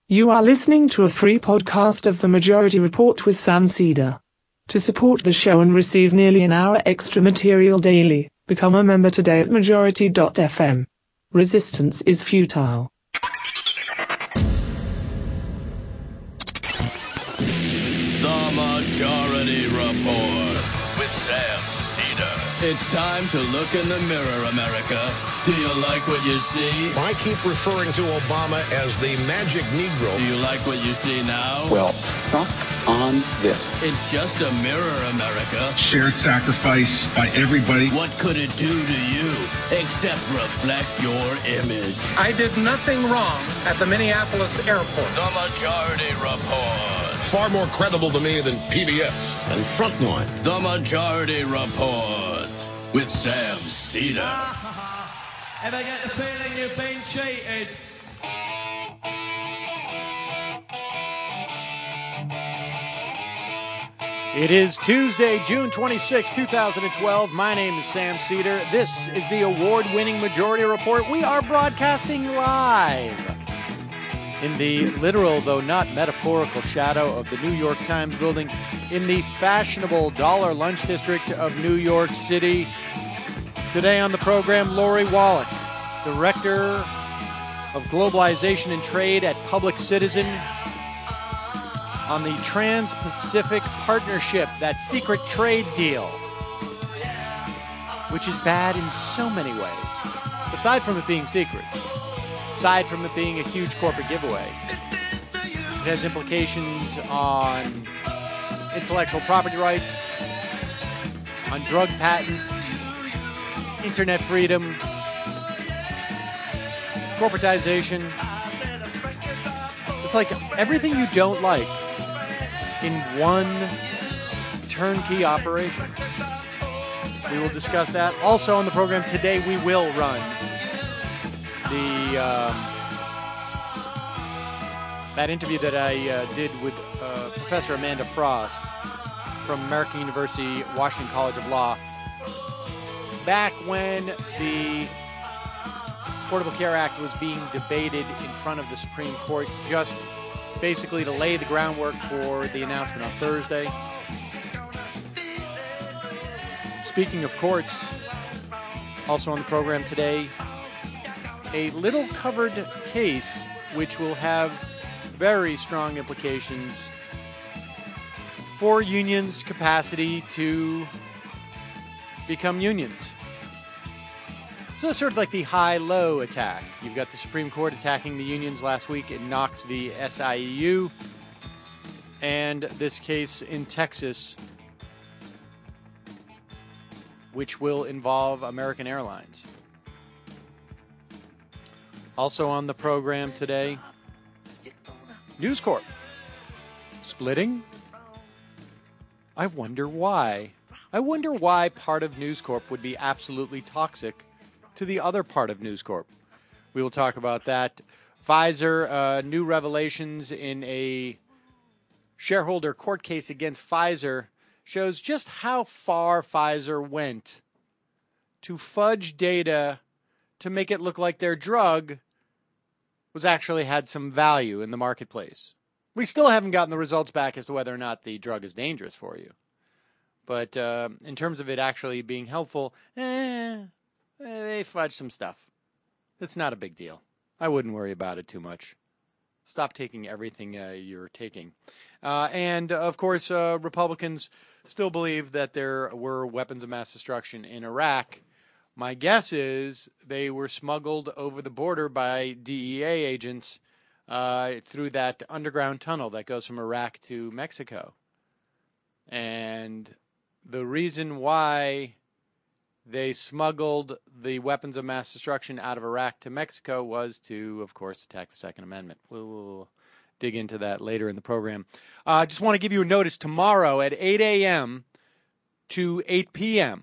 You are listening to a free podcast of The Majority Report with Sam Cedar. To support the show and receive nearly an hour extra material daily, become a member today at majority.fm. Resistance is futile. The Majority Report with Sam Cedar. It's time to look in the mirror, America. Do you like what you see? I keep referring to Obama as the magic Negro. Do you like what you see now? Well, suck on this. It's just a mirror, America. Shared sacrifice by everybody. What could it do to you except reflect your image? I did nothing wrong at the Minneapolis airport. The Majority Report. Far more credible to me than PBS and Frontline. The Majority Report with Sam Cedar. Ever get the feeling you've been cheated? It is Tuesday, June 26, 2012. My name is Sam Cedar. This is the award-winning Majority Report. We are broadcasting live in the literal, though not metaphorical, shadow of the New York Times building in the fashionable Dollar Lunch District of New York City. Today on the program, Lori Wallach, Director of Globalization and Trade at Public Citizen, on the Trans-Pacific Partnership, that secret trade deal, which is bad in so many ways, aside from it being secret, aside from it being a huge corporate giveaway. It has implications on intellectual property rights, on drug patents, internet freedom, corporatization. It's like everything you don't like in one turnkey operation. We will discuss that. Also on the program today, we will run the that interview that I did with Professor Amanda Frost from American University, Washington College of Law, back when the Affordable Care Act was being debated in front of the Supreme Court, just basically to lay the groundwork for the announcement on Thursday. Speaking of courts, also on the program today, a little covered case which will have very strong implications for unions' capacity to become unions. So it's sort of like the high-low attack. You've got the Supreme Court attacking the unions last week in Knox v. SIEU, and this case in Texas, which will involve American Airlines. Also on the program today, News Corp splitting? I wonder why. I wonder why part of News Corp would be absolutely toxic to the other part of News Corp. We will talk about that. Pfizer, new revelations in a shareholder court case against Pfizer shows just how far Pfizer went to fudge data to make it look like their drug was actually had some value in the marketplace. We still haven't gotten the results back as to whether or not the drug is dangerous for you. But in terms of it actually being helpful, they fudged some stuff. It's not a big deal. I wouldn't worry about it too much. Stop taking everything you're taking. And, of course, Republicans still believe that there were weapons of mass destruction in Iraq. My guess is they were smuggled over the border by DEA agents through that underground tunnel that goes from Iraq to Mexico. And the reason why they smuggled the weapons of mass destruction out of Iraq to Mexico was to, of course, attack the Second Amendment. We'll dig into that later in the program. I just want to give you a notice. Tomorrow at 8 a.m. to 8 p.m.,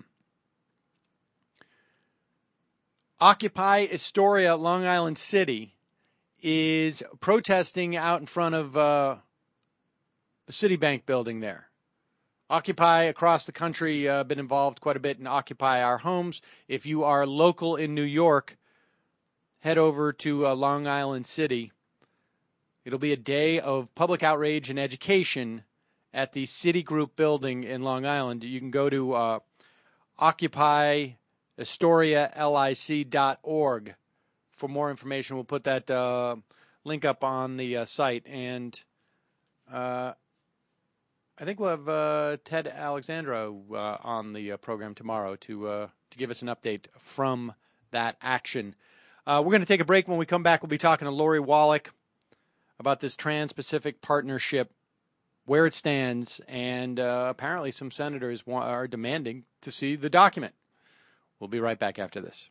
Occupy Astoria, Long Island City, is protesting out in front of the Citibank building there. Occupy across the country, been involved quite a bit in Occupy Our Homes. If you are local in New York, head over to Long Island City. It'll be a day of public outrage and education at the Citigroup building in Long Island. You can go to occupyastorialic.org for more information. We'll put that link up on the site. And I think we'll have Ted Alexandro on the program tomorrow to give us an update from that action. We're going to take a break. When we come back, we'll be talking to Lori Wallach about this Trans-Pacific Partnership, where it stands, and apparently some senators are demanding to see the document. We'll be right back after this.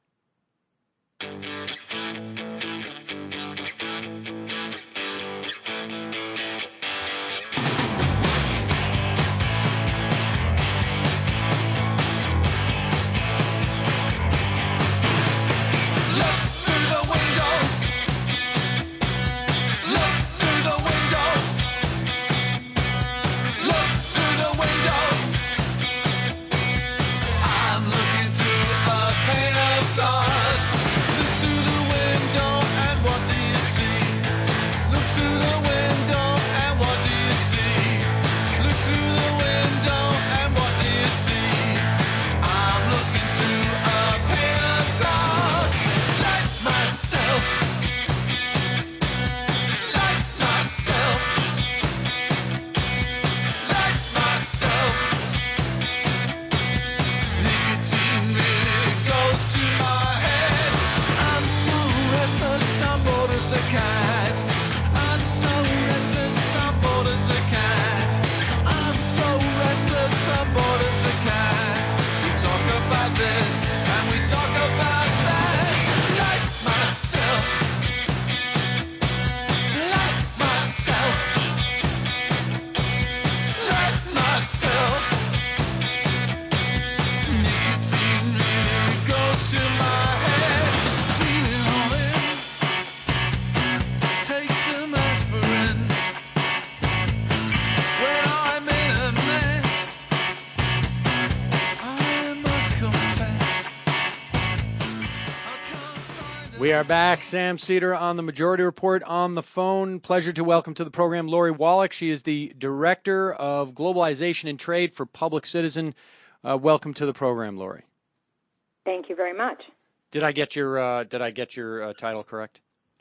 We are back. Sam Seder on the Majority Report on the phone. Pleasure to welcome to the program Lori Wallach. She is the Director of Globalization and Trade for Public Citizen. Welcome to the program, Lori. Thank you very much. Did I get your title correct?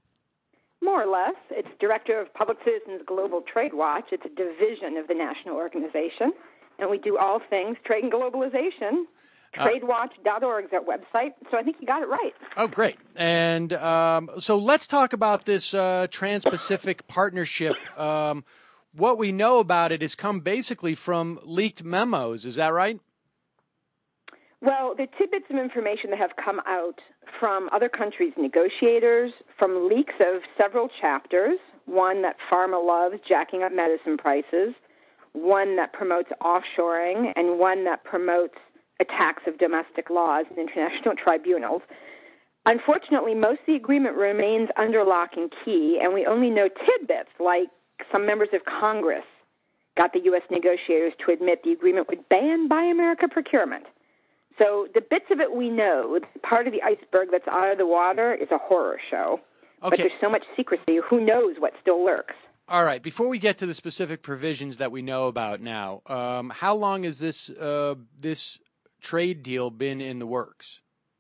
More or less. It's Director of Public Citizen's Global Trade Watch. It's a division of the national organization, and we do all things trade and globalization. Tradewatch.org is our website, so I think you got it right. Oh, great. And so let's talk about this Trans-Pacific Partnership. What we know about it has come basically from leaked memos. Is that right? Well, the tidbits of information that have come out from other countries' negotiators, from leaks of several chapters, one that pharma loves, jacking up medicine prices, one that promotes offshoring, and one that promotes attacks of domestic laws and international tribunals. Unfortunately, most of the agreement remains under lock and key, and we only know tidbits, like some members of Congress got the U.S. negotiators to admit the agreement would ban Buy America procurement. So the bits of it we know, part of the iceberg that's out of the water is a horror show. Okay. But there's so much secrecy, who knows what still lurks. All right. Before we get to the specific provisions that we know about now, how long has this trade deal been in the works?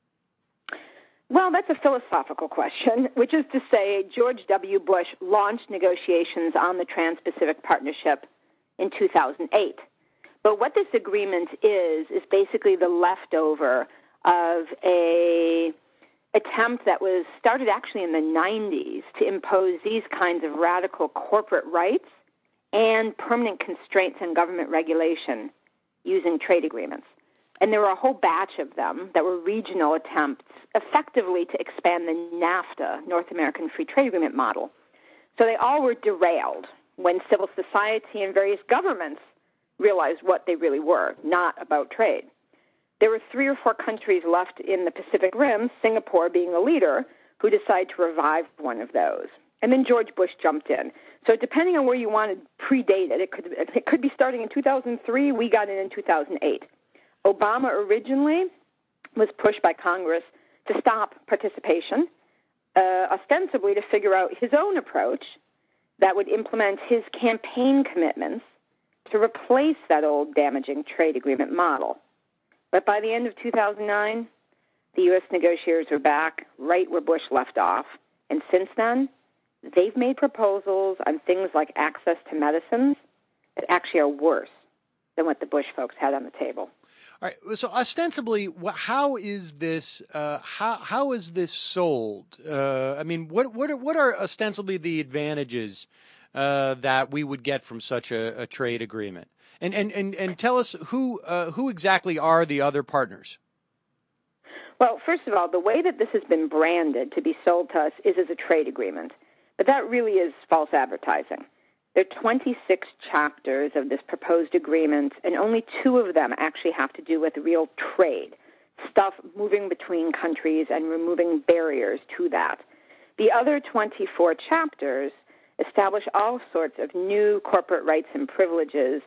Well, that's a philosophical question, which is to say George W. Bush launched negotiations on the Trans-Pacific Partnership in 2008. But what this agreement is basically the leftover of a attempt that was started actually in the 90s to impose these kinds of radical corporate rights and permanent constraints on government regulation using trade agreements. And there were a whole batch of them that were regional attempts effectively to expand the NAFTA, North American Free Trade Agreement model. So they all were derailed when civil society and various governments realized what they really were, not about trade. There were 3 or 4 countries left in the Pacific Rim, Singapore being the leader, who decided to revive one of those. And then George Bush jumped in. So depending on where you want to predate it, it could be starting in 2003. We got in 2008. Obama originally was pushed by Congress to stop participation, ostensibly to figure out his own approach that would implement his campaign commitments to replace that old damaging trade agreement model. But by the end of 2009, the U.S. negotiators were back right where Bush left off. And since then, they've made proposals on things like access to medicines that actually are worse than what the Bush folks had on the table. All right. So ostensibly, how is this? How is this sold? I mean, what are ostensibly the advantages that we would get from such a trade agreement? And tell us who exactly are the other partners? Well, first of all, the way that this has been branded to be sold to us is as a trade agreement, but that really is false advertising. There are 26 chapters of this proposed agreement, and only 2 of them actually have to do with real trade, stuff moving between countries and removing barriers to that. The other 24 chapters establish all sorts of new corporate rights and privileges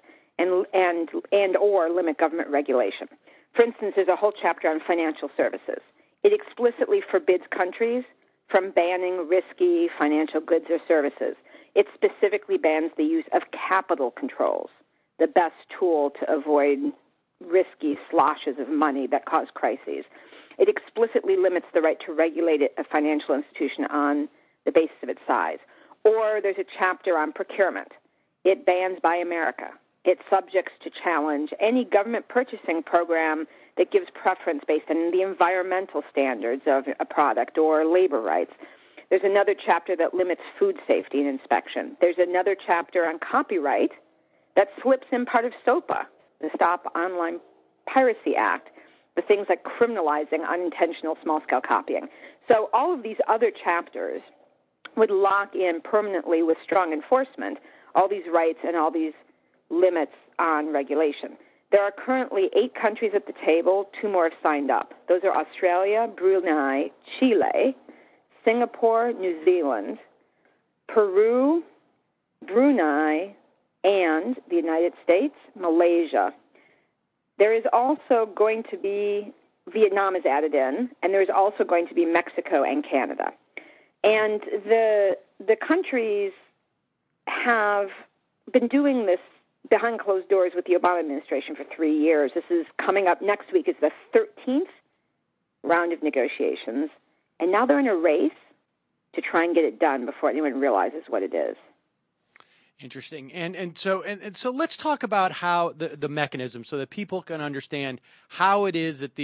and or limit government regulation. For instance, there's a whole chapter on financial services. It explicitly forbids countries from banning risky financial goods or services. It specifically bans the use of capital controls, the best tool to avoid risky sloshes of money that cause crises. It explicitly limits the right to regulate a financial institution on the basis of its size. Or there's a chapter on procurement. It bans Buy America. It subjects to challenge any government purchasing program that gives preference based on the environmental standards of a product or labor rights. There's another chapter that limits food safety and inspection. There's another chapter on copyright that slips in part of SOPA, the Stop Online Piracy Act, the things like criminalizing unintentional small-scale copying. So all of these other chapters would lock in permanently with strong enforcement all these rights and all these limits on regulation. There are currently 8 countries at the table. 2 more have signed up. Those are Australia, Brunei, Chile, Singapore, New Zealand, Peru, Brunei, and the United States, Malaysia. There is also going to be, Vietnam is added in, and there is also going to be Mexico and Canada. And the countries have been doing this behind closed doors with the Obama administration for 3 years. This is coming up next week is the 13th round of negotiations. And now they're in a race to try and get it done before anyone realizes what it is. Interesting. And so let's talk about how the mechanism so that people can understand how it is that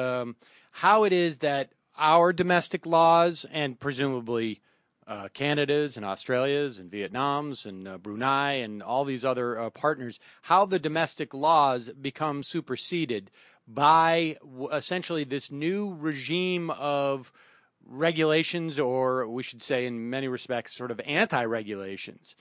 that our domestic laws and presumably Canada's and Australia's and Vietnam's and Brunei and all these other partners, how the domestic laws become superseded by essentially this new regime of regulations, or we should say in many respects sort of anti-regulations.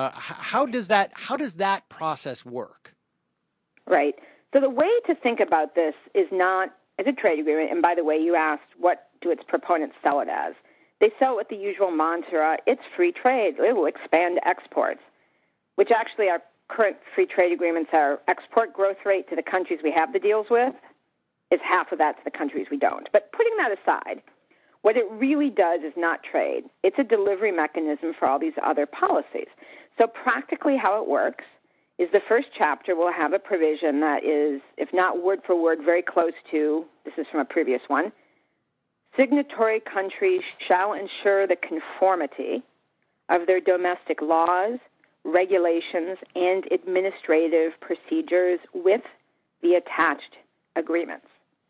How does that process work? Right. So the way to think about this is not as a trade agreement, and by the way, you asked what do its proponents sell it as. They sell it with the usual mantra, it's free trade, it will expand exports, which actually our current free trade agreements, our export growth rate to the countries we have the deals with is half of that to the countries we don't. But putting that aside, what it really does is not trade. It's a delivery mechanism for all these other policies. So practically how it works is the first chapter will have a provision that is, if not word for word, very close to, this is from a previous one, signatory countries shall ensure the conformity of their domestic laws, regulations, and administrative procedures with the attached agreements.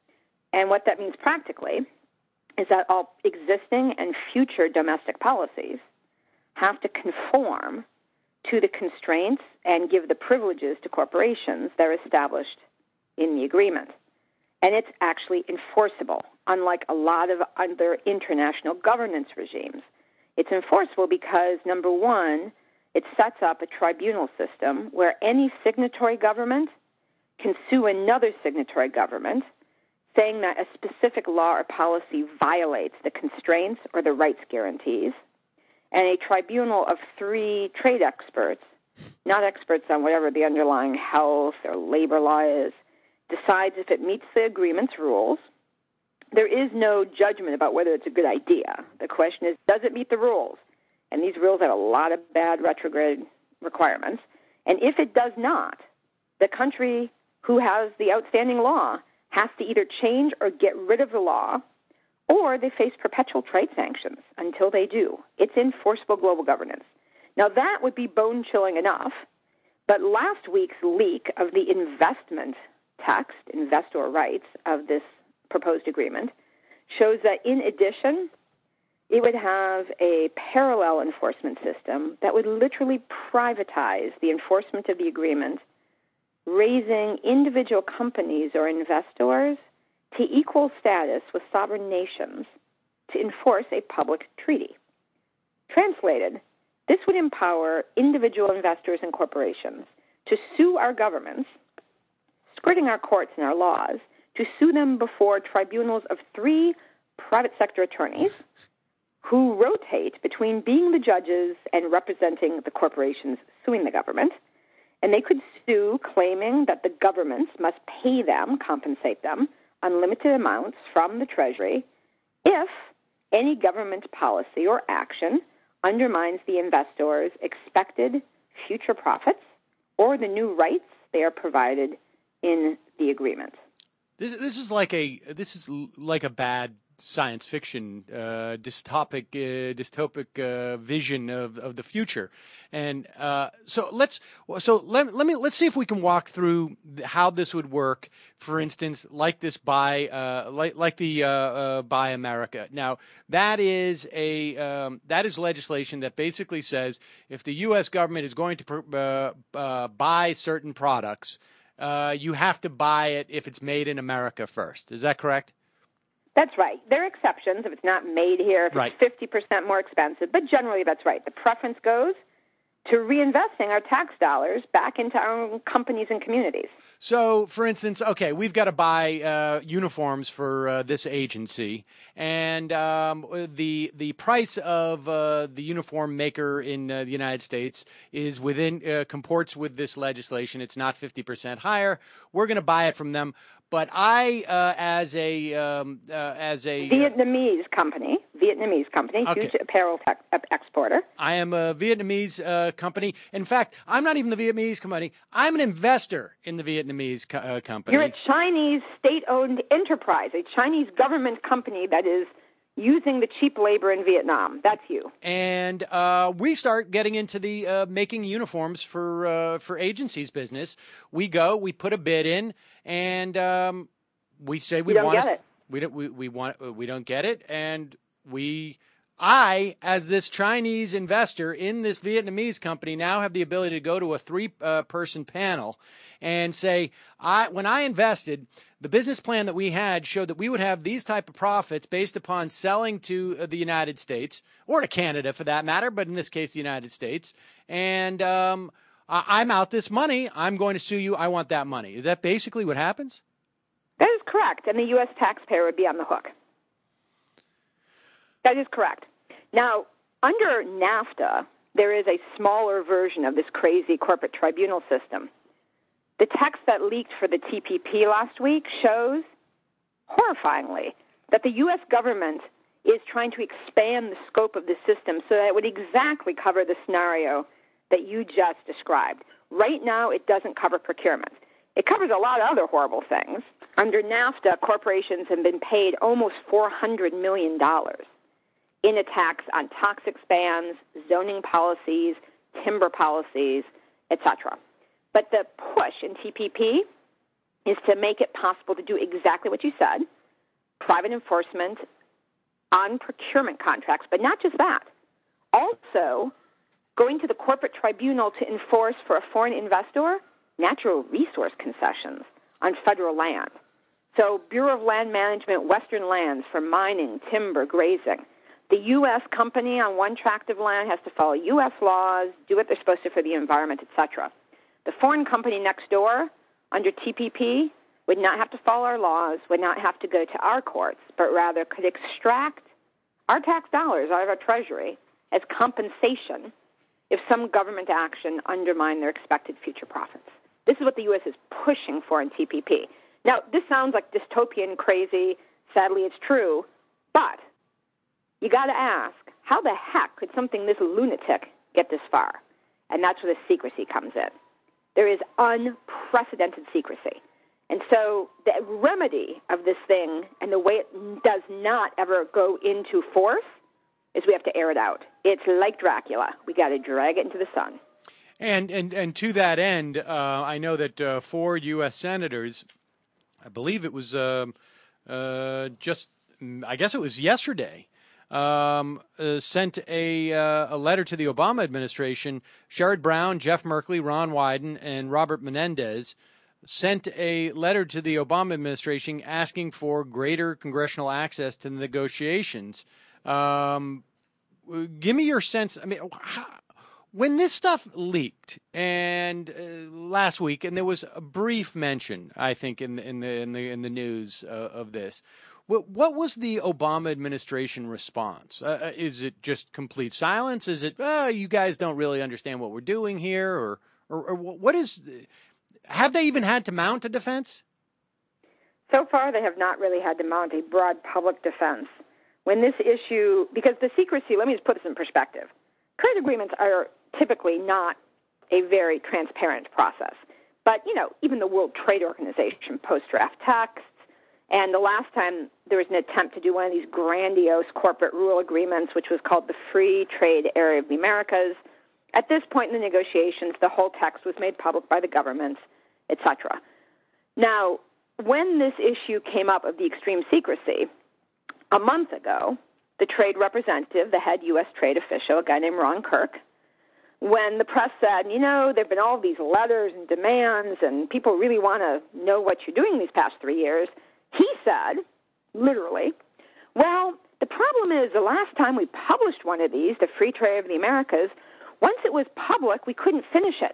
And what that means practically is that all existing and future domestic policies have to conform to the constraints and give the privileges to corporations that are established in the agreement. And it's actually enforceable, unlike a lot of other international governance regimes. It's enforceable because, number one, it sets up a tribunal system where any signatory government can sue another signatory government saying that a specific law or policy violates the constraints or the rights guarantees. And a tribunal of 3 trade experts, not experts on whatever the underlying health or labor law is, decides if it meets the agreement's rules. There is no judgment about whether it's a good idea. The question is, does it meet the rules? and these rules have a lot of bad retrograde requirements, and if it does not, the country who has the outstanding law has to either change or get rid of the law, or they face perpetual trade sanctions until they do. It's enforceable global governance. Now, that would be bone-chilling enough, but last week's leak of the investment text, investor rights, of this proposed agreement shows that, in addition, it would have a parallel enforcement system that would literally privatize the enforcement of the agreement, raising individual companies or investors to equal status with sovereign nations to enforce a public treaty. Translated, this would empower individual investors and corporations to sue our governments, skirting our courts and our laws, to sue them before tribunals of 3 private sector attorneys who rotate between being the judges and representing the corporations suing the government. And they could sue claiming that the governments must pay them, compensate them, unlimited amounts from the Treasury if any government policy or action undermines the investors' expected future profits or the new rights they are provided in the agreement. This is like a bad science fiction dystopic vision of the future, and let's see if we can walk through how this would work. For instance, like this Buy America. Now that is legislation that basically says if the U.S. government is going to buy certain products, you have to buy it if it's made in America first. Is that correct? That's right. There are exceptions if it's not made here, if it's 50% more expensive, but generally that's right. The preference goes to reinvesting our tax dollars back into our own companies and communities. So, for instance, okay, we've got to buy uniforms for this agency, and the price of the uniform maker in the United States is comports with this legislation. It's not 50% higher. We're going to buy it from them. But I, as a Vietnamese company, okay, huge apparel exporter. I am a Vietnamese company. In fact, I'm not even the Vietnamese company. I'm an investor in the Vietnamese company. You're a Chinese state-owned enterprise, a Chinese government company that is using the cheap labor in Vietnam. That's you. And we start getting into the making uniforms for agencies business. We put a bid in, and we say we don't get it. We don't get it, and I, as this Chinese investor in this Vietnamese company, now have the ability to go to a 3-person panel and say, when I invested, the business plan that we had showed that we would have these type of profits based upon selling to the United States, or to Canada for that matter, but in this case, the United States. And I'm out this money. I'm going to sue you. I want that money. Is that basically what happens? That is correct, and the U.S. taxpayer would be on the hook. That is correct. Now, under NAFTA, there is a smaller version of this crazy corporate tribunal system. The text that leaked for the TPP last week shows, horrifyingly, that the U.S. government is trying to expand the scope of the system so that it would exactly cover the scenario that you just described. Right now, it doesn't cover procurement. It covers a lot of other horrible things. Under NAFTA, corporations have been paid almost $400 million in attacks on toxic bans, zoning policies, timber policies, etc. But the push in TPP is to make it possible to do exactly what you said, private enforcement on procurement contracts, but not just that. Also, going to the corporate tribunal to enforce for a foreign investor natural resource concessions on federal land. So Bureau of Land Management, Western lands for mining, timber, grazing. The U.S. company on one tract of land has to follow U.S. laws, do what they're supposed to for the environment, etc. The foreign company next door, under TPP, would not have to follow our laws, would not have to go to our courts, but rather could extract our tax dollars out of our treasury as compensation if some government action undermined their expected future profits. This is what the U.S. is pushing for in TPP. Now, this sounds like dystopian, crazy. Sadly, it's true. But you got to ask, how the heck could something this lunatic get this far? And that's where the secrecy comes in. There is unprecedented secrecy. And so the remedy of this thing and the way it does not ever go into force is we have to air it out. It's like Dracula. We got to drag it into the sun. And to that end, I know that 4 U.S. senators, I believe it was I guess it was yesterday, sent a letter to the Obama administration. Sherrod Brown, Jeff Merkley, Ron Wyden, and Robert Menendez sent a letter to the Obama administration asking for greater congressional access to the negotiations. Give me your sense. I mean, when this stuff leaked and last week, and there was a brief mention, I think, in the news of this. What was the Obama administration response? Is it just complete silence? Is it you guys don't really understand what we're doing here, or what is? Have they even had to mount a defense? So far, they have not really had to mount a broad public defense. When this issue, because the secrecy, let me just put this in perspective. Trade agreements are typically not a very transparent process. But, even the World Trade Organization post-draft texts, and the last time there was an attempt to do one of these grandiose corporate rule agreements, which was called the Free Trade Area of the Americas, at this point in the negotiations, the whole text was made public by the government, etc. Now, when this issue came up of the extreme secrecy, a month ago, the trade representative, the head U.S. trade official, a guy named Ron Kirk, when the press said, there have been all these letters and demands and people really want to know what you're doing these past 3 years, he said, literally, well, the problem is the last time we published one of these, the Free Trade of the Americas, once it was public, we couldn't finish it.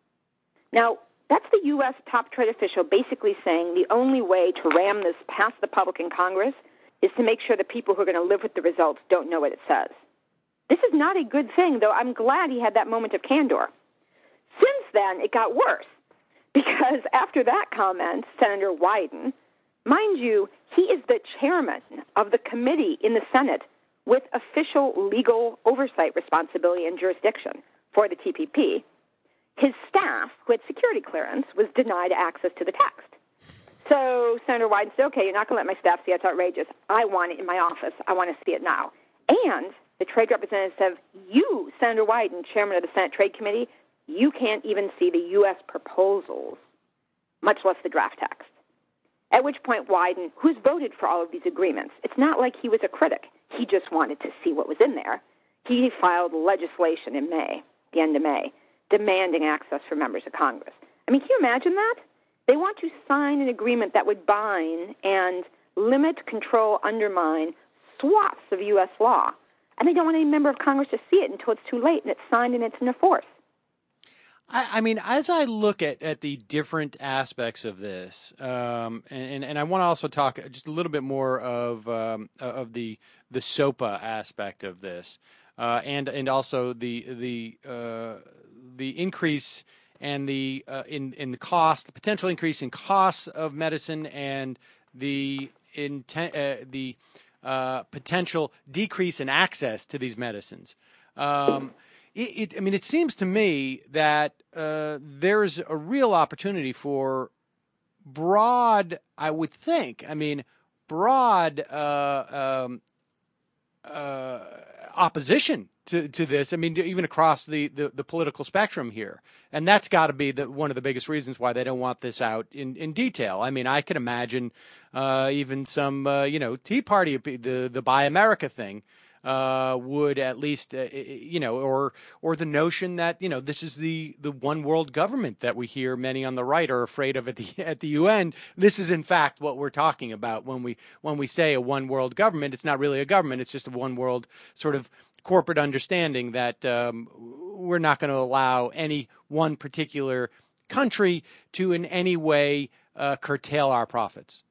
Now, that's the U.S. top trade official basically saying the only way to ram this past the public in Congress is to make sure the people who are going to live with the results don't know what it says. This is not a good thing, though I'm glad he had that moment of candor. Since then, it got worse, because after that comment, Senator Wyden, mind you, he is the chairman of the committee in the Senate with official legal oversight responsibility and jurisdiction for the TPP. His staff, who had security clearance, was denied access to the text. So Senator Wyden said, okay, you're not going to let my staff see it. It's outrageous. I want it in my office. I want to see it now. And the trade representative said, you, Senator Wyden, chairman of the Senate Trade Committee, you can't even see the U.S. proposals, much less the draft text. At which point Wyden, who's voted for all of these agreements, it's not like he was a critic. He just wanted to see what was in there. He filed legislation in May, the end of May, demanding access for members of Congress. I mean, can you imagine that? They want to sign an agreement that would bind and limit, control, undermine swaths of U.S. law. And they don't want any member of Congress to see it until it's too late and it's signed and it's in force. I mean, as I look at the different aspects of this, and I want to also talk just a little bit more of the SOPA aspect of this, and also the increase and the in the cost, the potential increase in costs of medicine, and the potential decrease in access to these medicines. It seems to me that there's a real opportunity for broad, I would think, broad opposition to this. I mean, even across the political spectrum here. And that's got to be one of the biggest reasons why they don't want this out in detail. I mean, I can imagine even some, Tea Party, the Buy America thing, would at least, or the notion that, this is the one world government that we hear many on the right are afraid of at the UN. This is in fact what we're talking about when we say a one world government. It's not really a government. It's just a one world sort of corporate understanding that we're not going to allow any one particular country to in any way curtail our profits.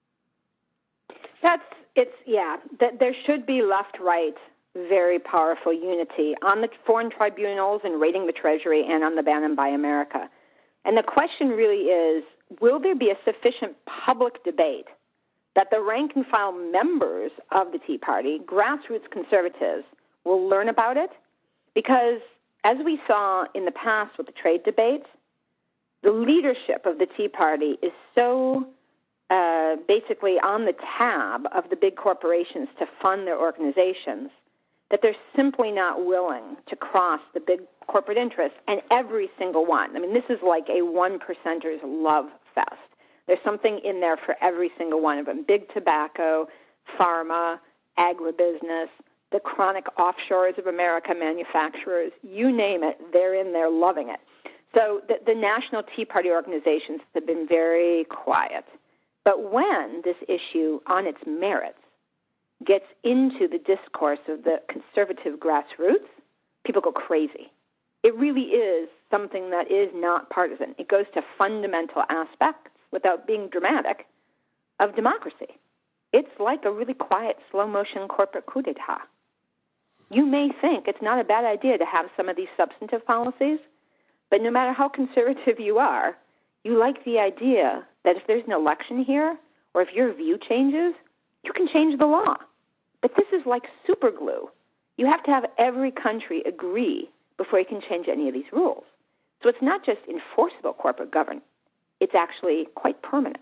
There should be left-right, very powerful unity on the foreign tribunals and raiding the Treasury and on the ban and Buy America. And the question really is, will there be a sufficient public debate that the rank and file members of the Tea Party, grassroots conservatives, will learn about it, because as we saw in the past with the trade debates, the leadership of the Tea Party is so basically on the tab of the big corporations to fund their organizations that they're simply not willing to cross the big corporate interests, and every single one. I mean, this is like a one-percenter's love fest. There's something in there for every single one of them. Big tobacco, pharma, agribusiness, the chronic offshores of America, manufacturers, you name it, they're in there loving it. So the national Tea Party organizations have been very quiet. But when this issue on its merits gets into the discourse of the conservative grassroots, people go crazy. It really is something that is not partisan. It goes to fundamental aspects, without being dramatic, of democracy. It's like a really quiet, slow-motion corporate coup d'etat. You may think it's not a bad idea to have some of these substantive policies, but no matter how conservative you are, you like the idea that if there's an election here, or if your view changes, you can change the law. But this is like super glue. You have to have every country agree before you can change any of these rules. So it's not just enforceable corporate governance. It's actually quite permanent.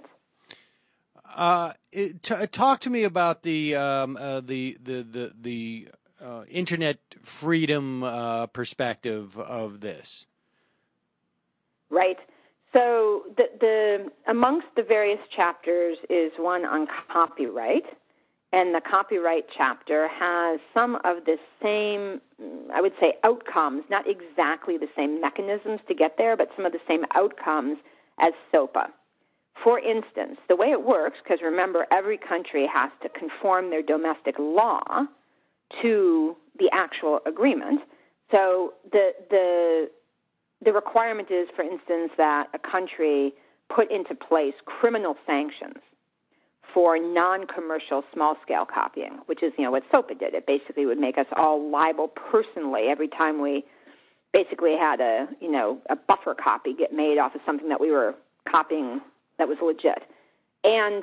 Talk to me about the internet freedom perspective of this. Right. So the amongst the various chapters is one on copyright, and the copyright chapter has some of the same, I would say, outcomes, not exactly the same mechanisms to get there, but some of the same outcomes as SOPA. For instance, the way it works, because remember, every country has to conform their domestic law to the actual agreement. So the requirement is, for instance, that a country put into place criminal sanctions for non-commercial small-scale copying, which is, what SOPA did. It basically would make us all liable personally every time we basically had a buffer copy get made off of something that we were copying that was legit. And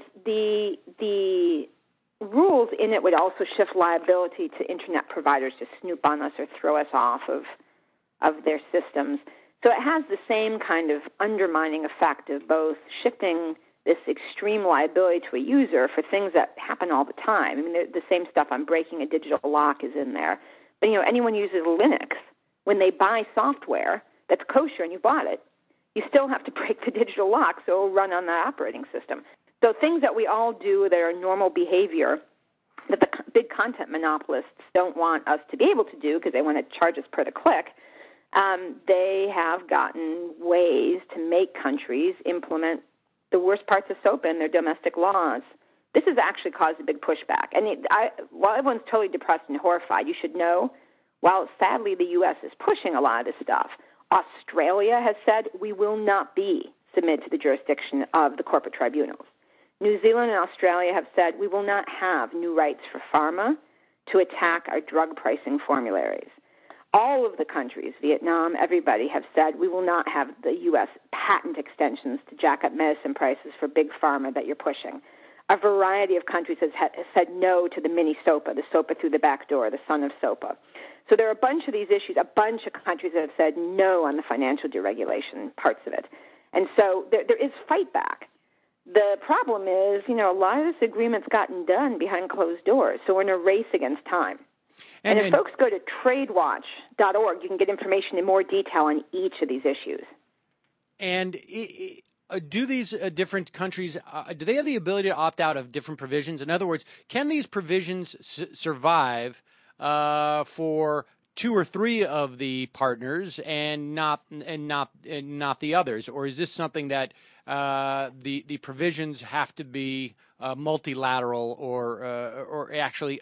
the rules in it would also shift liability to Internet providers to snoop on us or throw us off of their systems. So it has the same kind of undermining effect of both shifting this extreme liability to a user for things that happen all the time. I mean, the same stuff on breaking a digital lock is in there. But, anyone uses Linux, when they buy software that's kosher and you bought it, you still have to break the digital lock so it will run on the operating system. So things that we all do that are normal behavior that the big content monopolists don't want us to be able to do because they want to charge us per the click, they have gotten ways to make countries implement the worst parts of SOPA in their domestic laws. This has actually caused a big pushback. And while everyone's totally depressed and horrified, you should know, while sadly the U.S. is pushing a lot of this stuff, Australia has said we will not be submitted to the jurisdiction of the corporate tribunals. New Zealand and Australia have said we will not have new rights for pharma to attack our drug pricing formularies. All of the countries, Vietnam, everybody, have said we will not have the U.S. patent extensions to jack up medicine prices for big pharma that you're pushing. A variety of countries has said no to the mini SOPA, the SOPA through the back door, the son of SOPA. So there are a bunch of these issues, a bunch of countries that have said no on the financial deregulation parts of it. And so there is fight back. The problem is, a lot of this agreement's gotten done behind closed doors, so we're in a race against time. And if folks go to tradewatch.org, you can get information in more detail on each of these issues. And do these different countries, do they have the ability to opt out of different provisions? In other words, can these provisions survive for two or three of the partners and not the others? Or is this something that the provisions have to be multilateral or actually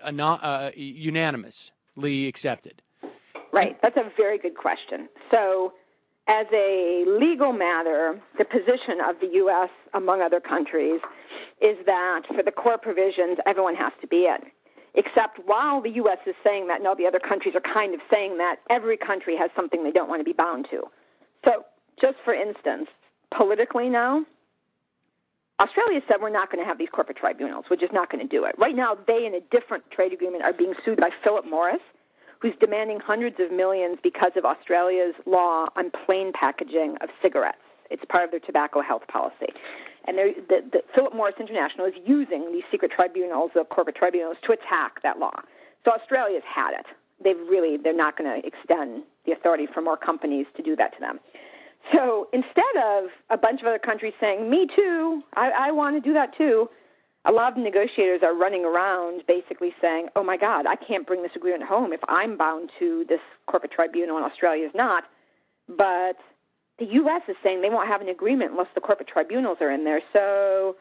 unanimously accepted? Right. That's a very good question. So as a legal matter, the position of the U.S., among other countries, is that for the core provisions, everyone has to be in. Except while the U.S. is saying that, and all the other countries are kind of saying that, every country has something they don't want to be bound to. So just for instance, politically now, Australia said we're not going to have these corporate tribunals. We're just not going to do it. Right now, they, in a different trade agreement, are being sued by Philip Morris, who's demanding hundreds of millions because of Australia's law on plain packaging of cigarettes. It's part of their tobacco health policy. And the Philip Morris International is using these secret tribunals, the corporate tribunals, to attack that law. So Australia's had it. They're not going to extend the authority for more companies to do that to them. So instead of a bunch of other countries saying, me too, I want to do that too, a lot of the negotiators are running around basically saying, oh, my God, I can't bring this agreement home if I'm bound to this corporate tribunal and Australia is not. But the U.S. is saying they won't have an agreement unless the corporate tribunals are in there. So,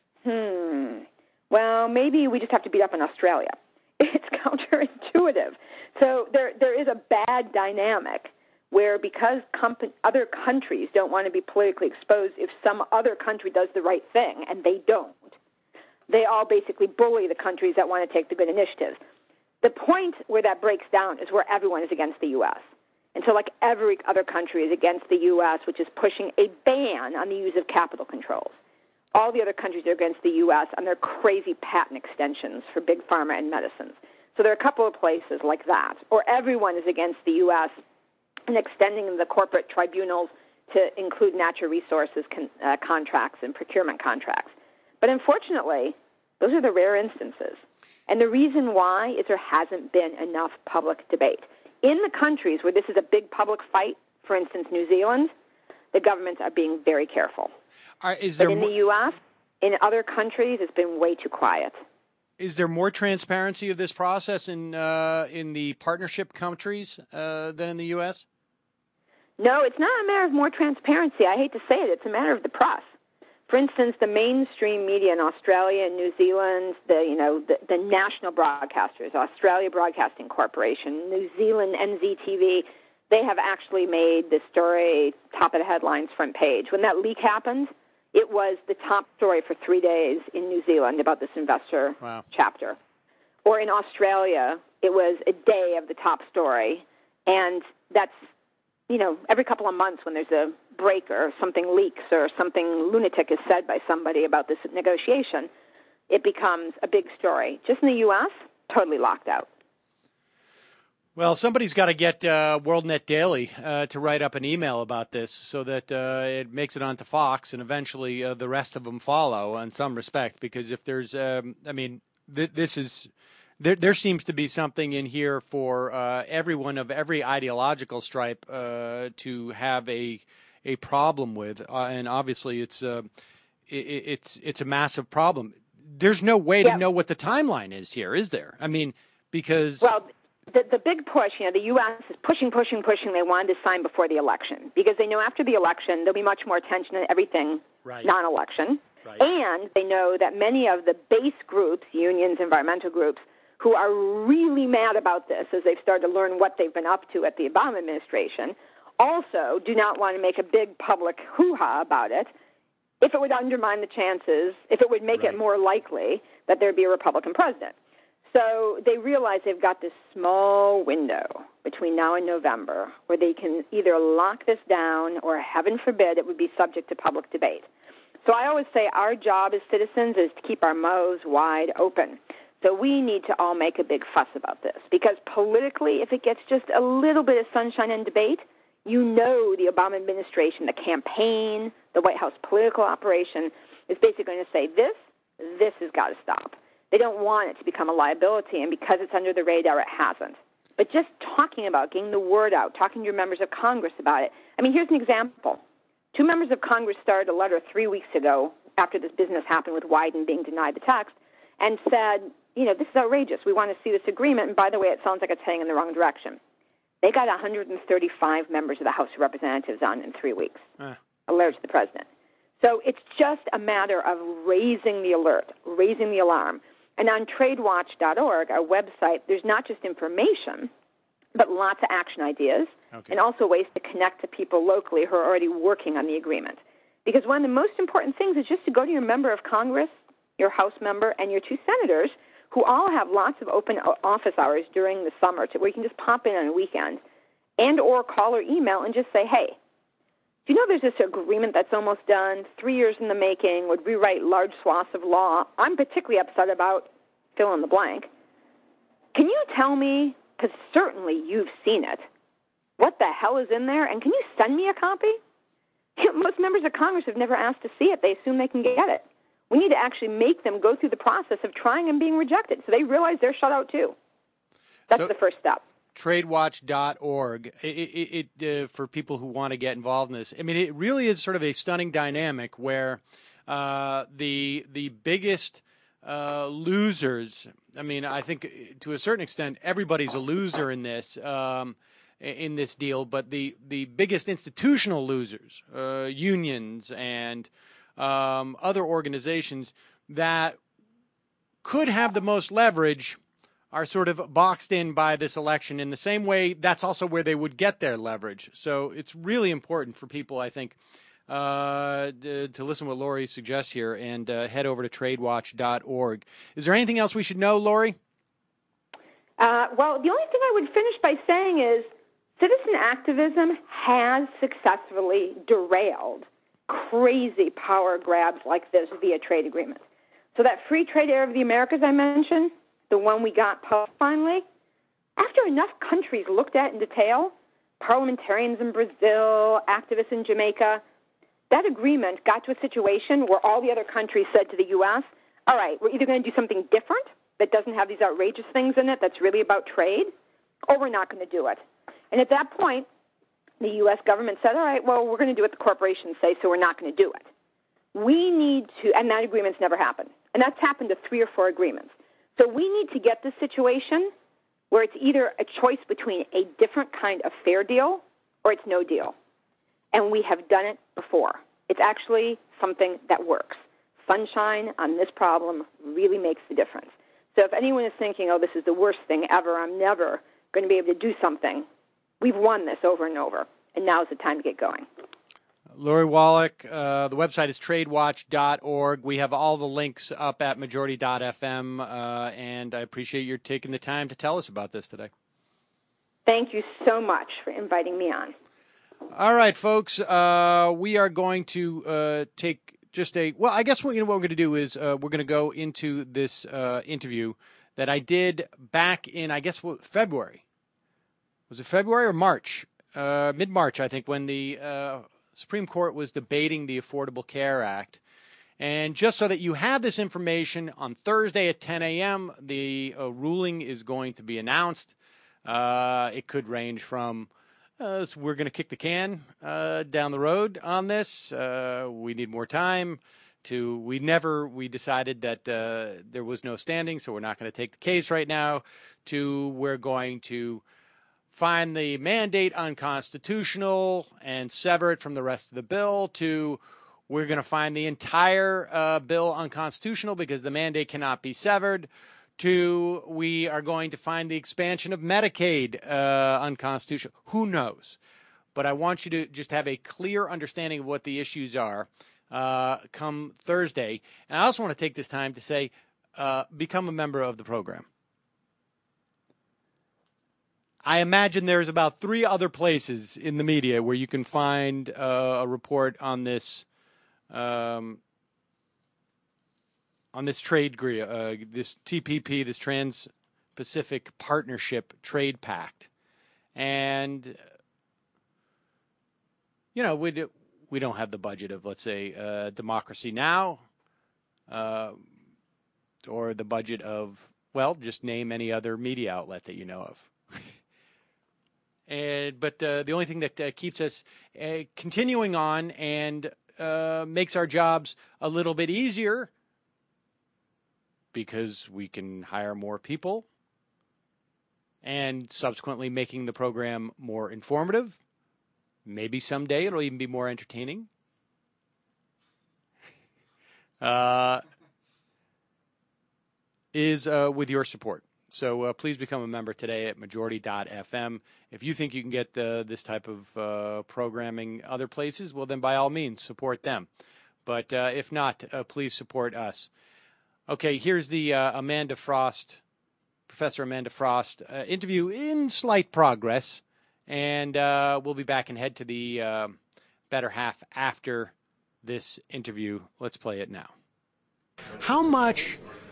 well, maybe we just have to beat up on Australia. It's counterintuitive. So there is a bad dynamic where because other countries don't want to be politically exposed if some other country does the right thing, and they don't, they all basically bully the countries that want to take the good initiatives. The point where that breaks down is where everyone is against the U.S. And so like every other country is against the U.S., which is pushing a ban on the use of capital controls. All the other countries are against the U.S. on their crazy patent extensions for big pharma and medicines. So there are a couple of places like that. Or everyone is against the U.S. and extending the corporate tribunals to include natural resources contracts and procurement contracts. But unfortunately, those are the rare instances. And the reason why is there hasn't been enough public debate. In the countries where this is a big public fight, for instance, New Zealand, the governments are being very careful. But in the U.S., in other countries, it's been way too quiet. Is there more transparency of this process in the partnership countries than in the U.S.? No, it's not a matter of more transparency. I hate to say it. It's a matter of the press. For instance, the mainstream media in Australia and New Zealand, the national broadcasters, Australia Broadcasting Corporation, New Zealand NZTV, they have actually made this story top of the headlines, front page. When that leak happened, it was the top story for 3 days in New Zealand about this investor chapter. Or in Australia, it was a day of the top story. And that's, every couple of months when there's a break or something leaks or something lunatic is said by somebody about this negotiation, it becomes a big story. Just in the U.S., totally locked out. Well, somebody's got to get WorldNet Daily to write up an email about this so that it makes it onto Fox and eventually the rest of them follow in some respect. Because if there's, this is, there seems to be something in here for everyone of every ideological stripe to have a problem with, and obviously it's a massive problem. There's no way to know what the timeline is here, is there? I mean, because the big push, the U.S. is pushing. They wanted to sign before the election because they know after the election there'll be much more attention to everything non-election, and they know that many of the base groups, unions, environmental groups, who are really mad about this as they've started to learn what they've been up to at the Obama administration, also do not want to make a big public hoo-ha about it if it would undermine the chances, if it would make it more likely that there'd be a Republican president. So they realize they've got this small window between now and November where they can either lock this down or, heaven forbid, it would be subject to public debate. So I always say our job as citizens is to keep our mouths wide open. So we need to all make a big fuss about this because politically, if it gets just a little bit of sunshine and debate, the Obama administration, the campaign, the White House political operation is basically going to say this has got to stop. They don't want it to become a liability, and because it's under the radar, it hasn't. But just talking about, getting the word out, talking to your members of Congress about it. I mean, here's an example. 2 members of Congress started a letter 3 weeks ago after this business happened with Wyden being denied the text and said, this is outrageous. We want to see this agreement, and by the way, it sounds like it's heading in the wrong direction. They got 135 members of the House of Representatives on in 3 weeks, a letter to the president. So it's just a matter of raising the alert, raising the alarm. And on TradeWatch.org, our website, there's not just information, but lots of action ideas, and also ways to connect to people locally who are already working on the agreement. Because one of the most important things is just to go to your member of Congress, your House member, and your 2 senators, who all have lots of open office hours during the summer where you can just pop in on a weekend and or call or email and just say, hey, do you know there's this agreement that's almost done, 3 years in the making, would rewrite large swaths of law? I'm particularly upset about fill in the blank. Can you tell me because certainly you've seen it. What the hell is in there? And can you send me a copy? Most members of Congress have never asked to see it. They assume they can get it. We need to actually make them go through the process of trying and being rejected so they realize they're shut out too. That's the first step. Tradewatch.org, for people who want to get involved in this. I mean, it really is sort of a stunning dynamic where the biggest losers, I mean, I think to a certain extent everybody's a loser in this deal, but the biggest institutional losers, unions and other organizations that could have the most leverage, are sort of boxed in by this election. In the same way, that's also where they would get their leverage. So it's really important for people, I think, to listen to what Lori suggests here and head over to tradewatch.org. Is there anything else we should know, Lori? Well, the only thing I would finish by saying is citizen activism has successfully derailed crazy power grabs like this via trade agreements. So that free trade area of the Americas I mentioned, the one we got finally, after enough countries looked at in detail, parliamentarians in Brazil, activists in Jamaica, that agreement got to a situation where all the other countries said to the U.S., all right, we're either going to do something different that doesn't have these outrageous things in it that's really about trade, or we're not going to do it. And at that point, the U.S. government said, all right, well, we're going to do what the corporations say, so we're not going to do it. We need to, and that agreement's never happened. And that's happened to 3 or 4 agreements. So we need to get this situation where it's either a choice between a different kind of fair deal or it's no deal. And we have done it before. It's actually something that works. Sunshine on this problem really makes the difference. So if anyone is thinking, oh, this is the worst thing ever, I'm never going to be able to do something, we've won this over and over, and now's the time to get going. Lori Wallach, the website is tradewatch.org. We have all the links up at majority.fm, and I appreciate your taking the time to tell us about this today. Thank you so much for inviting me on. All right, folks, we are going to take just I guess what we're going to do is we're going to go into this interview that I did back in, I guess, February. Was it February or March? Mid-March, I think, when the Supreme Court was debating the Affordable Care Act. And just so that you have this information, on Thursday at 10 a.m., the ruling is going to be announced. It could range from, so we're going to kick the can down the road on this. We need more time. We decided that there was no standing, so we're not going to take the case right now, to we're going to find the mandate unconstitutional and sever it from the rest of the bill, to we're going to find the entire bill unconstitutional because the mandate cannot be severed, to we are going to find the expansion of Medicaid unconstitutional. Who knows? But I want you to just have a clear understanding of what the issues are come Thursday. And I also want to take this time to say, become a member of the program. I imagine there's about 3 other places in the media where you can find a report on this trade this TPP, this Trans-Pacific Partnership Trade Pact, and we don't have the budget of, let's say, Democracy Now, or the budget of, well, just name any other media outlet that you know of. But the only thing that keeps us continuing on and makes our jobs a little bit easier, because we can hire more people, and subsequently making the program more informative. Maybe someday it'll even be more entertaining. Is with your support. So please become a member today at majority.fm. If you think you can get this type of programming other places, well, then by all means, support them. But if not, please support us. Okay, here's the Professor Amanda Frost interview in slight progress. And we'll be back and head to the better half after this interview. Let's play it now. How much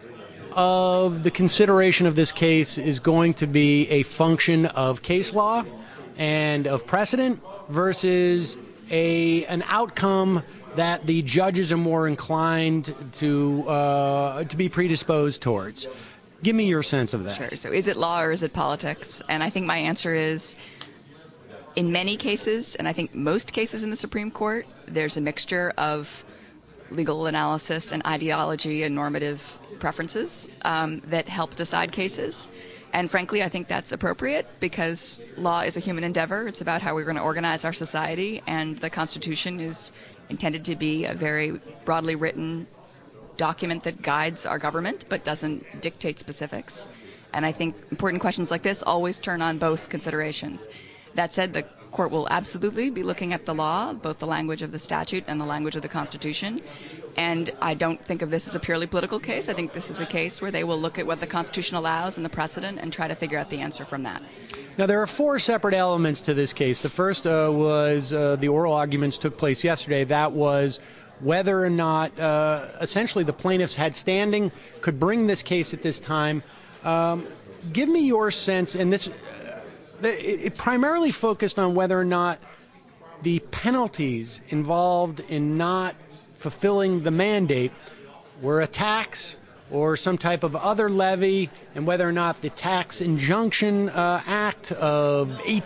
of the consideration of this case is going to be a function of case law and of precedent versus an outcome that the judges are more inclined to be predisposed towards? Give me your sense of that. Sure. So is it law or is it politics? And I think my answer is, in many cases, and I think most cases in the Supreme Court, there's a mixture of legal analysis and ideology and normative preferences that help decide cases. And frankly, I think that's appropriate because law is a human endeavor. It's about how we're going to organize our society, and the Constitution is intended to be a very broadly written document that guides our government but doesn't dictate specifics. And I think important questions like this always turn on both considerations. That said, the court will absolutely be looking at the law, both the language of the statute and the language of the Constitution. And I don't think of this as a purely political case. I think this is a case where they will look at what the Constitution allows and the precedent and try to figure out the answer from that. Now, there are 4 separate elements to this case. The first was the oral arguments took place yesterday. That was whether or not essentially the plaintiffs had standing, could bring this case at this time. Give me your sense, and this it primarily focused on whether or not the penalties involved in not fulfilling the mandate were a tax or some type of other levy, and whether or not the Tax Injunction Act of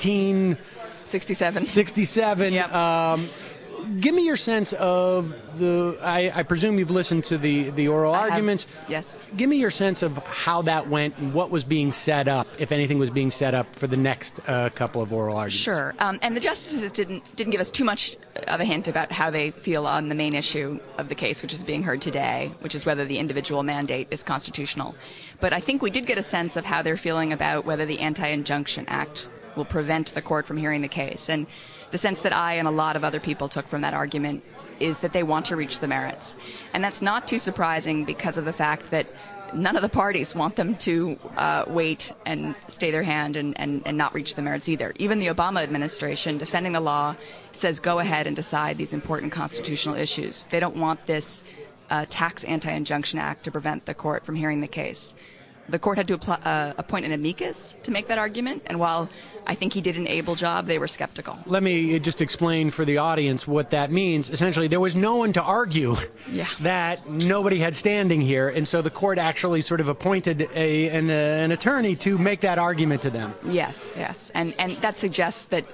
1867. Yep. Give me your sense of I presume you've listened to the oral arguments. Yes. Give me your sense of how that went and what was being set up, if anything was being set up for the next couple of oral arguments. Sure. And the justices didn't give us too much of a hint about how they feel on the main issue of the case, which is being heard today, which is whether the individual mandate is constitutional. But I think we did get a sense of how they're feeling about whether the Anti-Injunction Act will prevent the court from hearing the case. And the sense that I and a lot of other people took from that argument is that they want to reach the merits. And that's not too surprising because of the fact that none of the parties want them to wait and stay their hand and not reach the merits either. Even the Obama administration, defending the law, says go ahead and decide these important constitutional issues. They don't want this Tax Anti-Injunction Act to prevent the court from hearing the case. The court had to appoint an amicus to make that argument, and while I think he did an able job, they were skeptical. Let me just explain for the audience what that means. Essentially, there was no one to argue that nobody had standing here, and so the court actually sort of appointed an attorney to make that argument to them. Yes, and that suggests that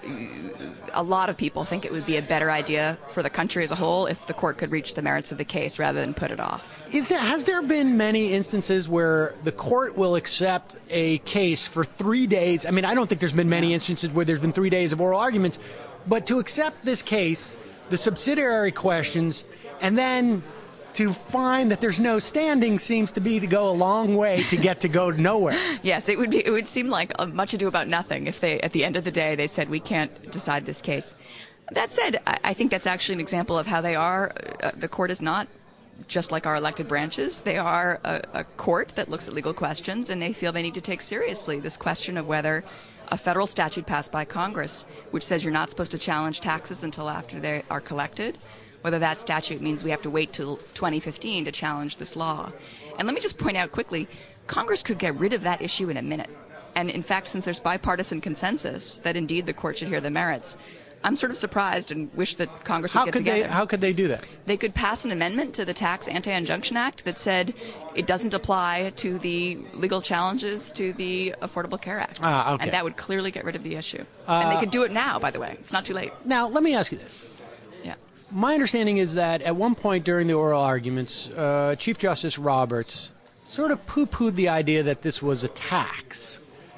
a lot of people think it would be a better idea for the country as a whole if the court could reach the merits of the case rather than put it off. Has there been many instances where the court will accept a case for 3 days? I mean, I don't think there's been many instances where there's been 3 days of oral arguments, but to accept this case, the subsidiary questions, and then to find that there's no standing seems to go a long way to go nowhere. Yes, it would seem like much ado about nothing if they, at the end of the day, they said we can't decide this case. That said, I think that's actually an example of how they are. The court is not just like our elected branches. They are a court that looks at legal questions, and they feel they need to take seriously this question of whether a federal statute passed by Congress, which says you're not supposed to challenge taxes until after they are collected, whether that statute means we have to wait till 2015 to challenge this law. And let me just point out quickly, Congress could get rid of that issue in a minute. And in fact, since there's bipartisan consensus that indeed the court should hear the merits, I'm sort of surprised and wish that Congress would get together. How could they do that? They could pass an amendment to the Tax Anti-Injunction Act that said it doesn't apply to the legal challenges to the Affordable Care Act. Okay. And that would clearly get rid of the issue. And they could do it now, by the way. It's not too late. Now, let me ask you this. Yeah. My understanding is that at one point during the oral arguments, Chief Justice Roberts sort of poo-pooed the idea that this was a tax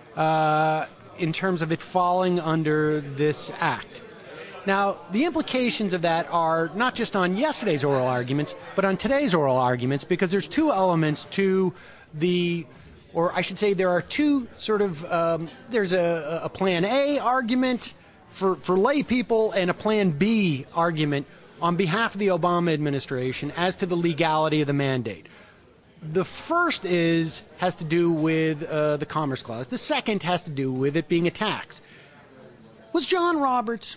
in terms of it falling under this act. Now, the implications of that are not just on yesterday's oral arguments, but on today's oral arguments, because there's 2 elements to or I should say there are 2 sort of, there's a Plan A argument for lay people and a Plan B argument on behalf of the Obama administration as to the legality of the mandate. The first has to do with the Commerce Clause. The second has to do with it being a tax. Was John Roberts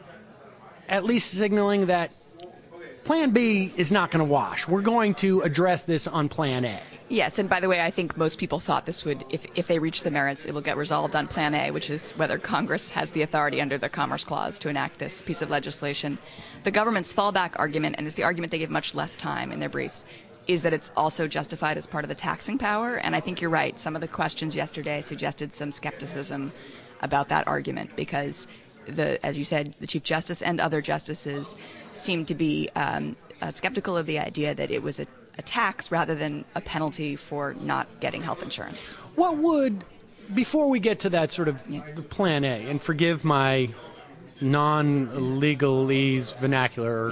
at least signaling that Plan B is not going to wash? We're going to address this on Plan A. Yes, and by the way, I think most people thought this would, if they reach the merits, it will get resolved on Plan A, which is whether Congress has the authority under the Commerce Clause to enact this piece of legislation. The government's fallback argument, and it's the argument they give much less time in their briefs, is that it's also justified as part of the taxing power. And I think you're right. Some of the questions yesterday suggested some skepticism about that argument because, as you said, the Chief Justice and other justices seem to be skeptical of the idea that it was a tax rather than a penalty for not getting health insurance. What would, before we get to that sort of Plan A, and forgive my non-legalese vernacular,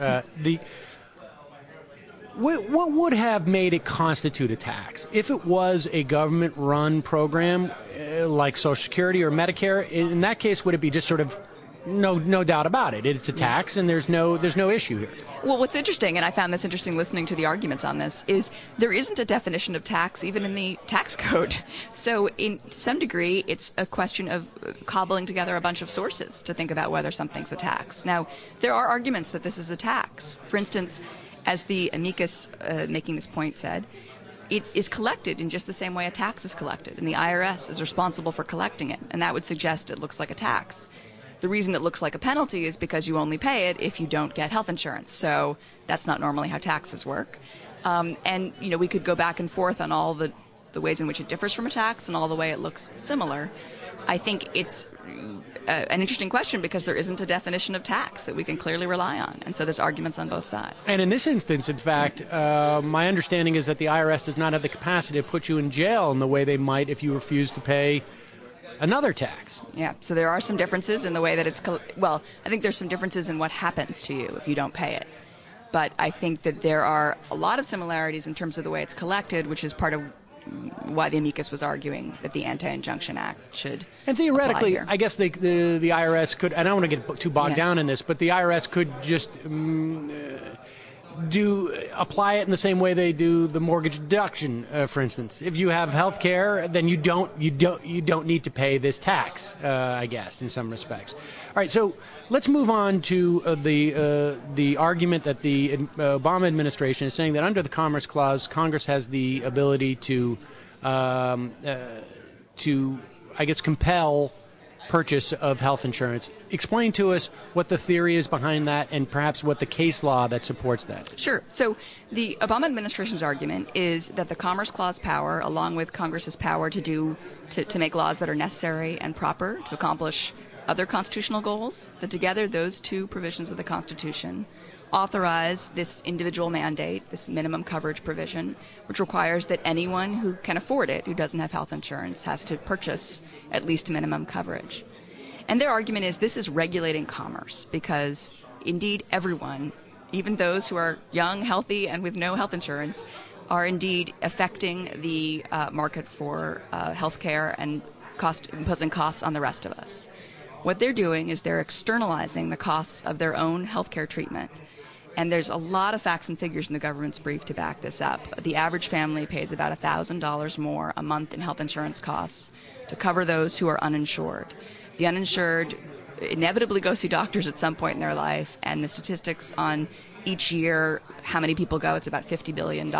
what would have made it constitute a tax? If it was a government-run program like Social Security or Medicare, in that case, would it be just sort of no doubt about it? It's a tax, and there's no issue here. Well, what's interesting, and I found this interesting listening to the arguments on this, is there isn't a definition of tax even in the tax code. So to some degree, it's a question of cobbling together a bunch of sources to think about whether something's a tax. Now, there are arguments that this is a tax. For instance, as the amicus making this point said, it is collected in just the same way a tax is collected, and the IRS is responsible for collecting it, and that would suggest it looks like a tax. The reason it looks like a penalty is because you only pay it if you don't get health insurance. So that's not normally how taxes work. And, we could go back and forth on all the ways in which it differs from a tax and all the way it looks similar. I think it's an interesting question because there isn't a definition of tax that we can clearly rely on. And so there's arguments on both sides. And in this instance, in fact, my understanding is that the IRS does not have the capacity to put you in jail in the way they might if you refuse to pay another tax. Yeah, so there are some differences in the way that it's... I think there's some differences in what happens to you if you don't pay it. But I think that there are a lot of similarities in terms of the way it's collected, which is part of why the amicus was arguing that the Anti-Injunction Act should And theoretically, I guess the IRS could, and I don't want to get too bogged down in this, but the IRS could just apply it in the same way they do the mortgage deduction, for instance. If you have health care, then you don't need to pay this tax, I guess, in some respects. All right, so let's move on to the argument that the Obama administration is saying that under the Commerce Clause, Congress has the ability to I guess, compel purchase of health insurance. Explain to us what the theory is behind that and perhaps what the case law that supports that. Sure. So the Obama administration's argument is that the Commerce Clause power, along with Congress's power to make laws that are necessary and proper to accomplish other constitutional goals, that together those two provisions of the Constitution authorize this individual mandate, this minimum coverage provision, which requires that anyone who can afford it, who doesn't have health insurance, has to purchase at least minimum coverage. And their argument is this is regulating commerce because, indeed, everyone, even those who are young, healthy, and with no health insurance, are indeed affecting the market for health care and imposing costs on the rest of us. What they're doing is they're externalizing the cost of their own health care treatment. And there's a lot of facts and figures in the government's brief to back this up. The average family pays about $1,000 more a month in health insurance costs to cover those who are uninsured. The uninsured inevitably go see doctors at some point in their life, and the statistics on each year, how many people go, it's about $50 billion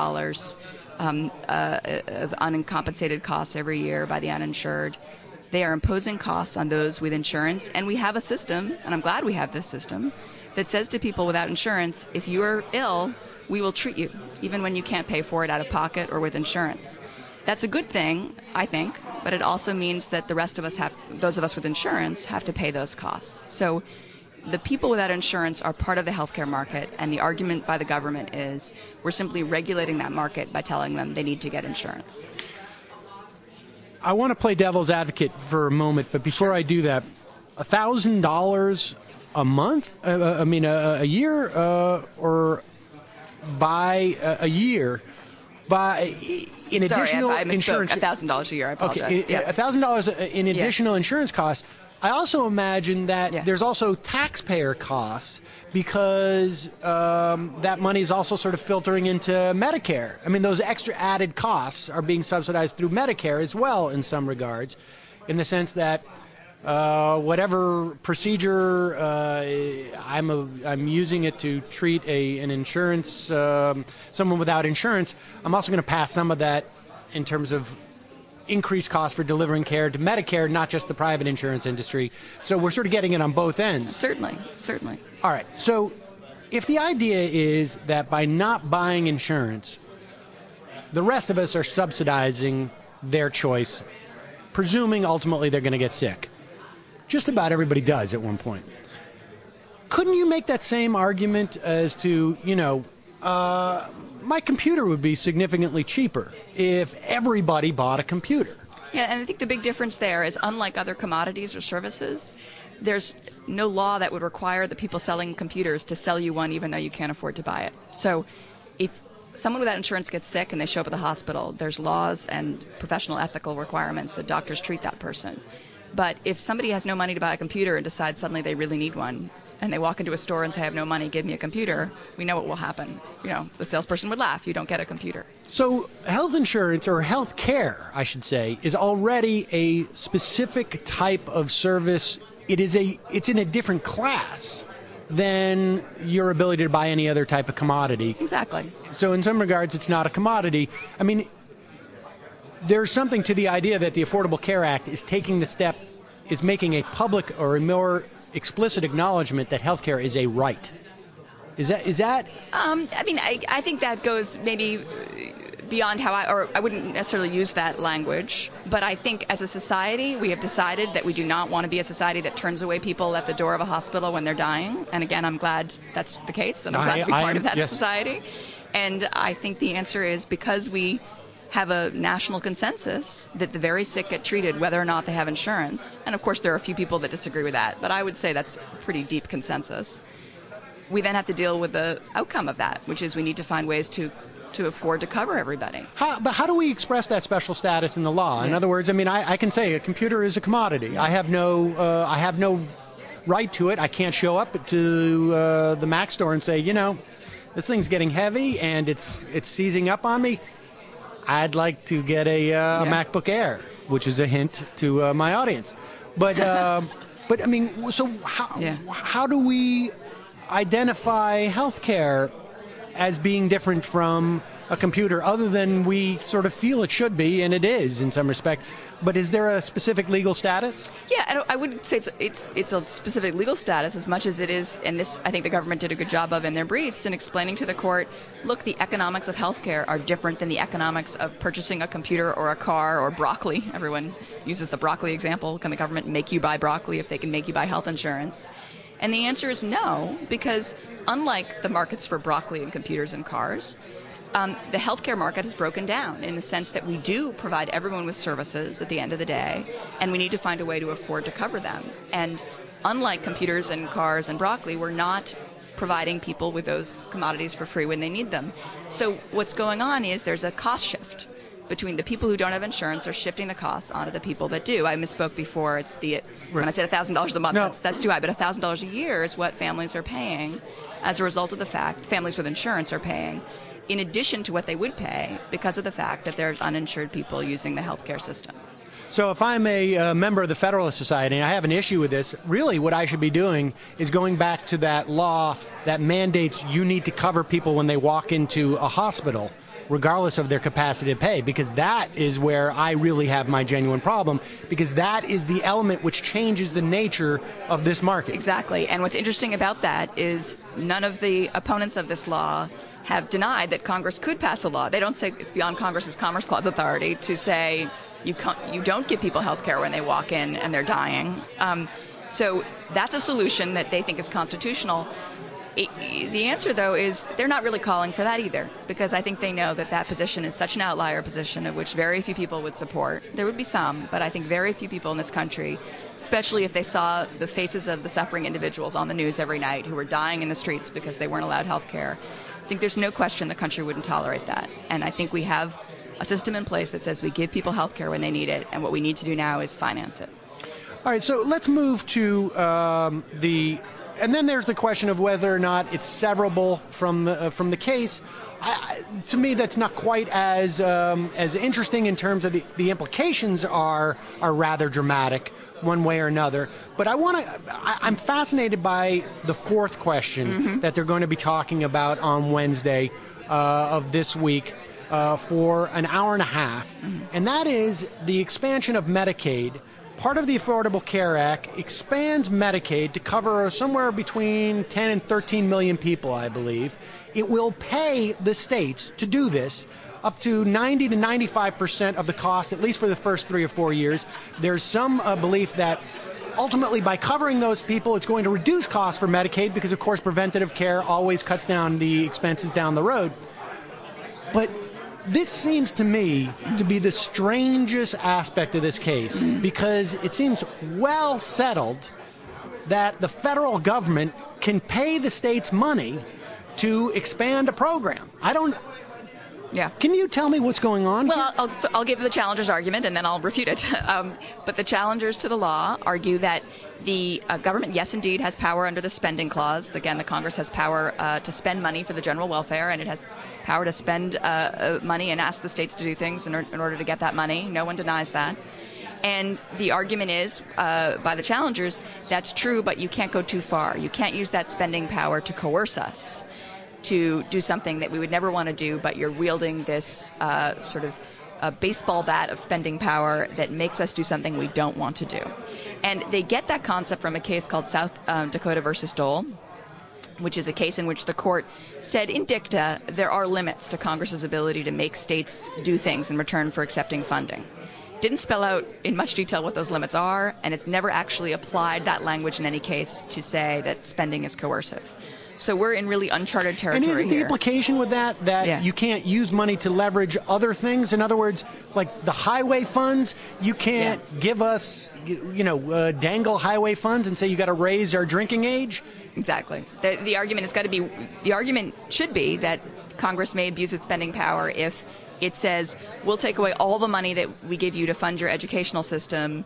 of uncompensated costs every year by the uninsured. They are imposing costs on those with insurance, and we have a system, and I'm glad we have this system, that says to people without insurance, if you are ill, we will treat you, even when you can't pay for it out of pocket or with insurance. That's a good thing, I think, but it also means that the rest of us those of us with insurance, have to pay those costs. So the people without insurance are part of the healthcare market, and the argument by the government is we're simply regulating that market by telling them they need to get insurance. I want to play devil's advocate for a moment, but before I do that, $1,000 a month? A year, or by a year, by in additional insurance. $1,000 a year. I apologize. Okay, $1,000 in additional insurance costs. I also imagine that there's also taxpayer costs because that money is also sort of filtering into Medicare. I mean, those extra added costs are being subsidized through Medicare as well in some regards, in the sense that whatever procedure I'm using it to treat an insurance someone without insurance, I'm also going to pass some of that in terms of increased costs for delivering care to Medicare, not just the private insurance industry. So we're sort of getting it on both ends. Certainly. All right. So if the idea is that by not buying insurance, the rest of us are subsidizing their choice, presuming ultimately they're going to get sick. Just about everybody does at one point. Couldn't you make that same argument as to, my computer would be significantly cheaper if everybody bought a computer? Yeah, and I think the big difference there is, unlike other commodities or services, there's no law that would require the people selling computers to sell you one even though you can't afford to buy it. So if someone without insurance gets sick and they show up at the hospital, there's laws and professional ethical requirements that doctors treat that person. But if somebody has no money to buy a computer and decides suddenly they really need one, and they walk into a store and say, I have no money, give me a computer, we know what will happen. The salesperson would laugh. You don't get a computer. So health insurance, or health care, I should say, is already a specific type of service. It's in a different class than your ability to buy any other type of commodity. Exactly. So in some regards, it's not a commodity. I mean, there's something to the idea that the Affordable Care Act is making a public or a more explicit acknowledgement that healthcare is a right. Is that? I think that goes maybe beyond how I wouldn't necessarily use that language, but I think as a society, we have decided that we do not want to be a society that turns away people at the door of a hospital when they're dying. And again, I'm glad that's the case, and I'm glad to be part of that society. And I think the answer is because we have a national consensus that the very sick get treated whether or not they have insurance. And of course, there are a few people that disagree with that, but I would say that's a pretty deep consensus. We then have to deal with the outcome of that, which is we need to find ways to afford to cover everybody. But how do we express that special status in the law? In other words, I can say a computer is a commodity. I have no right to it. I can't show up to the Mac store and say, this thing's getting heavy and it's seizing up on me. I'd like to get a MacBook Air, which is a hint to my audience. But so how do we identify healthcare as being different from a computer, other than we sort of feel it should be, and it is in some respect? But is there a specific legal status? Yeah, I wouldn't say it's a specific legal status as much as it is, and this I think the government did a good job of in their briefs in explaining to the court, look, the economics of healthcare are different than the economics of purchasing a computer or a car or broccoli. Everyone uses the broccoli example. Can the government make you buy broccoli if they can make you buy health insurance? And the answer is no, because unlike the markets for broccoli and computers and cars, the healthcare market has broken down in the sense that we do provide everyone with services at the end of the day, and we need to find a way to afford to cover them. And unlike computers and cars and broccoli, we're not providing people with those commodities for free when they need them. So what's going on is there's a cost shift between the people who don't have insurance are shifting the costs onto the people that do. I misspoke before. It's when I said $1,000 a month, that's too high, but $1,000 a year is what families are paying as a result of the fact families with insurance are paying, in addition to what they would pay because of the fact that there's uninsured people using the healthcare system. So if I'm a member of the Federalist Society and I have an issue with this, really what I should be doing is going back to that law that mandates you need to cover people when they walk into a hospital, regardless of their capacity to pay, because that is where I really have my genuine problem, because that is the element which changes the nature of this market. Exactly. And what's interesting about that is none of the opponents of this law have denied that Congress could pass a law. They don't say it's beyond Congress's Commerce Clause authority to say you don't give people health care when they walk in and they're dying. So that's a solution that they think is constitutional. The answer, though, is they're not really calling for that either, because I think they know that that position is such an outlier position of which very few people would support. There would be some, but I think very few people in this country, especially if they saw the faces of the suffering individuals on the news every night who were dying in the streets because they weren't allowed health care, I think there's no question the country wouldn't tolerate that. And I think we have a system in place that says we give people health care when they need it, and what we need to do now is finance it. All right, so let's move to and then there's the question of whether or not it's severable from the case. To me, that's not quite as interesting in terms of the implications are rather dramatic. one way or another. But I'm fascinated by the fourth question that they're going to be talking about on Wednesday of this week for an hour and a half, and that is the expansion of Medicaid. Part of the Affordable Care Act expands Medicaid to cover somewhere between 10 and 13 million people, I believe. It will pay the states to do this up to 90 to 95% of the cost, at least for the first 3 or 4 years. There's some belief that ultimately by covering those people, it's going to reduce costs for Medicaid because, of course, preventative care always cuts down the expenses down the road. But this seems to me to be the strangest aspect of this case because it seems well settled that the federal government can pay the states money to expand a program. Yeah. Can you tell me what's going on? Well, I'll give the challengers' argument and then I'll refute it. But the challengers to the law argue that the government, yes, indeed, has power under the spending clause. Again, the Congress has power to spend money for the general welfare, and it has power to spend money and ask the states to do things in order to get that money. No one denies that. And the argument is, by the challengers, that's true, but you can't go too far. You can't use that spending power to coerce us to do something that we would never want to do, but you're wielding this sort of baseball bat of spending power that makes us do something we don't want to do. And they get that concept from a case called South Dakota versus Dole, which is a case in which the court said in dicta there are limits to Congress's ability to make states do things in return for accepting funding. Didn't spell out in much detail what those limits are, and it's never actually applied that language in any case to say that spending is coercive. So we're in really uncharted territory here. And isn't the implication with that you can't use money to leverage other things? In other words, like the highway funds, you can't give us, dangle highway funds and say you got to raise our drinking age? Exactly. The argument should be that Congress may abuse its spending power if it says, we'll take away all the money that we give you to fund your educational system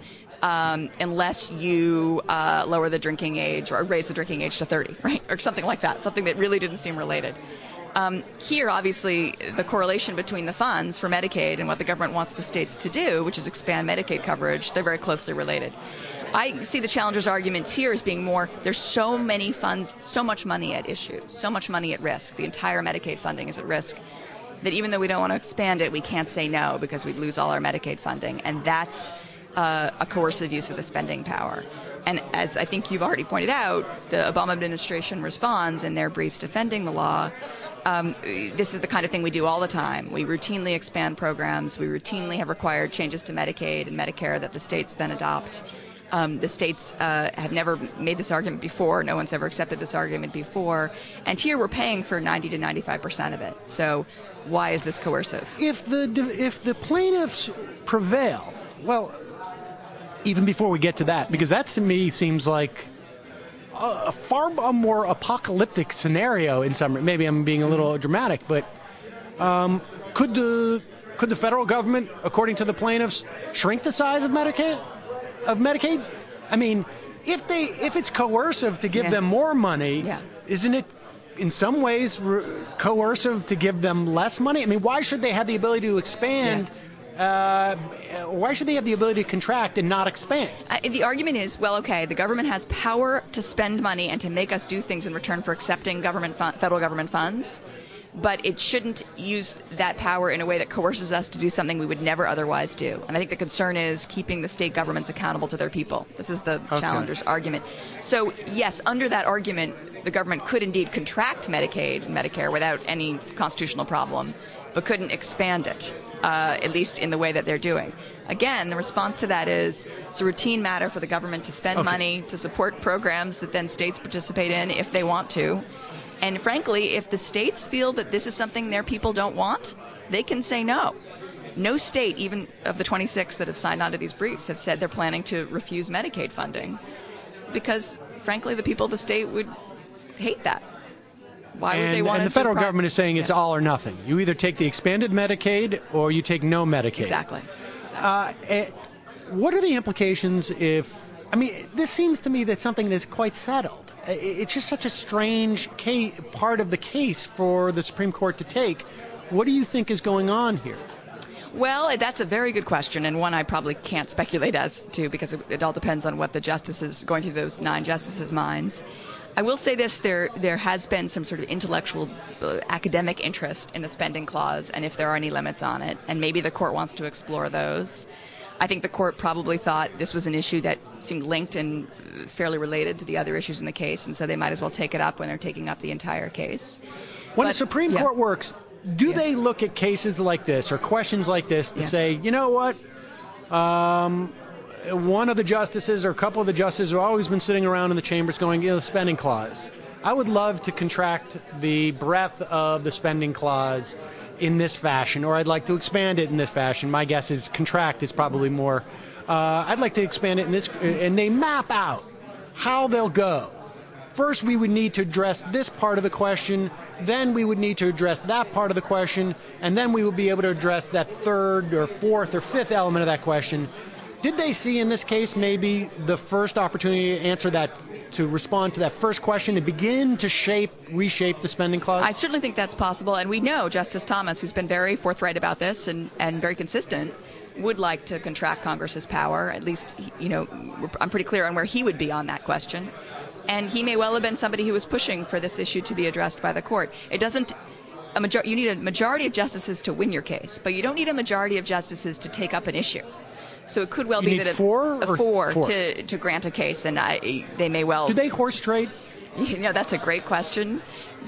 unless you lower the drinking age or raise the drinking age to 30, right? Or something like that, something that really didn't seem related. Here, obviously, the correlation between the funds for Medicaid and what the government wants the states to do, which is expand Medicaid coverage, they're very closely related. I see the challengers' arguments here as being more, there's so many funds, so much money at issue, so much money at risk. The entire Medicaid funding is at risk that even though we don't want to expand it, we can't say no because we'd lose all our Medicaid funding. And that's a coercive use of the spending power. And as I think you've already pointed out, the Obama administration responds in their briefs defending the law. This is the kind of thing we do all the time. We routinely expand programs. We routinely have required changes to Medicaid and Medicare that the states then adopt. The states have never made this argument before. No one's ever accepted this argument before. And here we're paying for 90 to 95% of it. So why is this coercive? If the plaintiffs prevail, well, even before we get to that, because that to me seems like a far more apocalyptic scenario in some. Maybe I'm being a little dramatic, but could the federal government, according to the plaintiffs, shrink the size of Medicaid? I mean, if it's coercive to give them more money, isn't it in some ways coercive to give them less money? I mean, why should they have the ability to expand? Why should they have the ability to contract and not expand? The argument is, well, okay, the government has power to spend money and to make us do things in return for accepting federal government funds, but it shouldn't use that power in a way that coerces us to do something we would never otherwise do. And I think the concern is keeping the state governments accountable to their people. This is the challenger's argument. So, yes, under that argument, the government could indeed contract Medicaid and Medicare without any constitutional problem, but couldn't expand it. At least in the way that they're doing. Again, the response to that is it's a routine matter for the government to spend money to support programs that then states participate in if they want to. And frankly, if the states feel that this is something their people don't want, they can say no. No state, even of the 26 that have signed on to these briefs, have said they're planning to refuse Medicaid funding because, frankly, the people of the state would hate that. Why would they want and the federal government is saying it's all or nothing. You either take the expanded Medicaid or you take no Medicaid. Exactly. What are the implications if... I mean, this seems to me that's something that's quite settled. It's just such a strange part of the case for the Supreme Court to take. What do you think is going on here? Well, that's a very good question, and one I probably can't speculate as to, because it all depends on what the justices, going through those 9 justices' minds. I will say this, there has been some sort of intellectual, academic interest in the spending clause, and if there are any limits on it, and maybe the court wants to explore those. I think the court probably thought this was an issue that seemed linked and fairly related to the other issues in the case, and so they might as well take it up when they're taking up the entire case. When the Supreme Court works, do they look at cases like this or questions like this to say, you know what, one of the justices or a couple of the justices have always been sitting around in the chambers going, the spending clause. I would love to contract the breadth of the spending clause in this fashion, or I'd like to expand it in this fashion. My guess is contract is probably more. I'd like to expand it in this, and they map out how they'll go. First, we would need to address this part of the question, then we would need to address that part of the question, and then we would be able to address that third or fourth or fifth element of that question. Did they see in this case maybe the first opportunity to answer that, to respond to that first question and begin to reshape the spending clause? I certainly think that's possible, and we know Justice Thomas, who's been very forthright about this and very consistent, would like to contract Congress's power. At least, I'm pretty clear on where he would be on that question. And he may well have been somebody who was pushing for this issue to be addressed by the court. It doesn't. You need a majority of justices to win your case, but you don't need a majority of justices to take up an issue. So it could well be that four to grant a case, and they may well. Do they horse trade? That's a great question.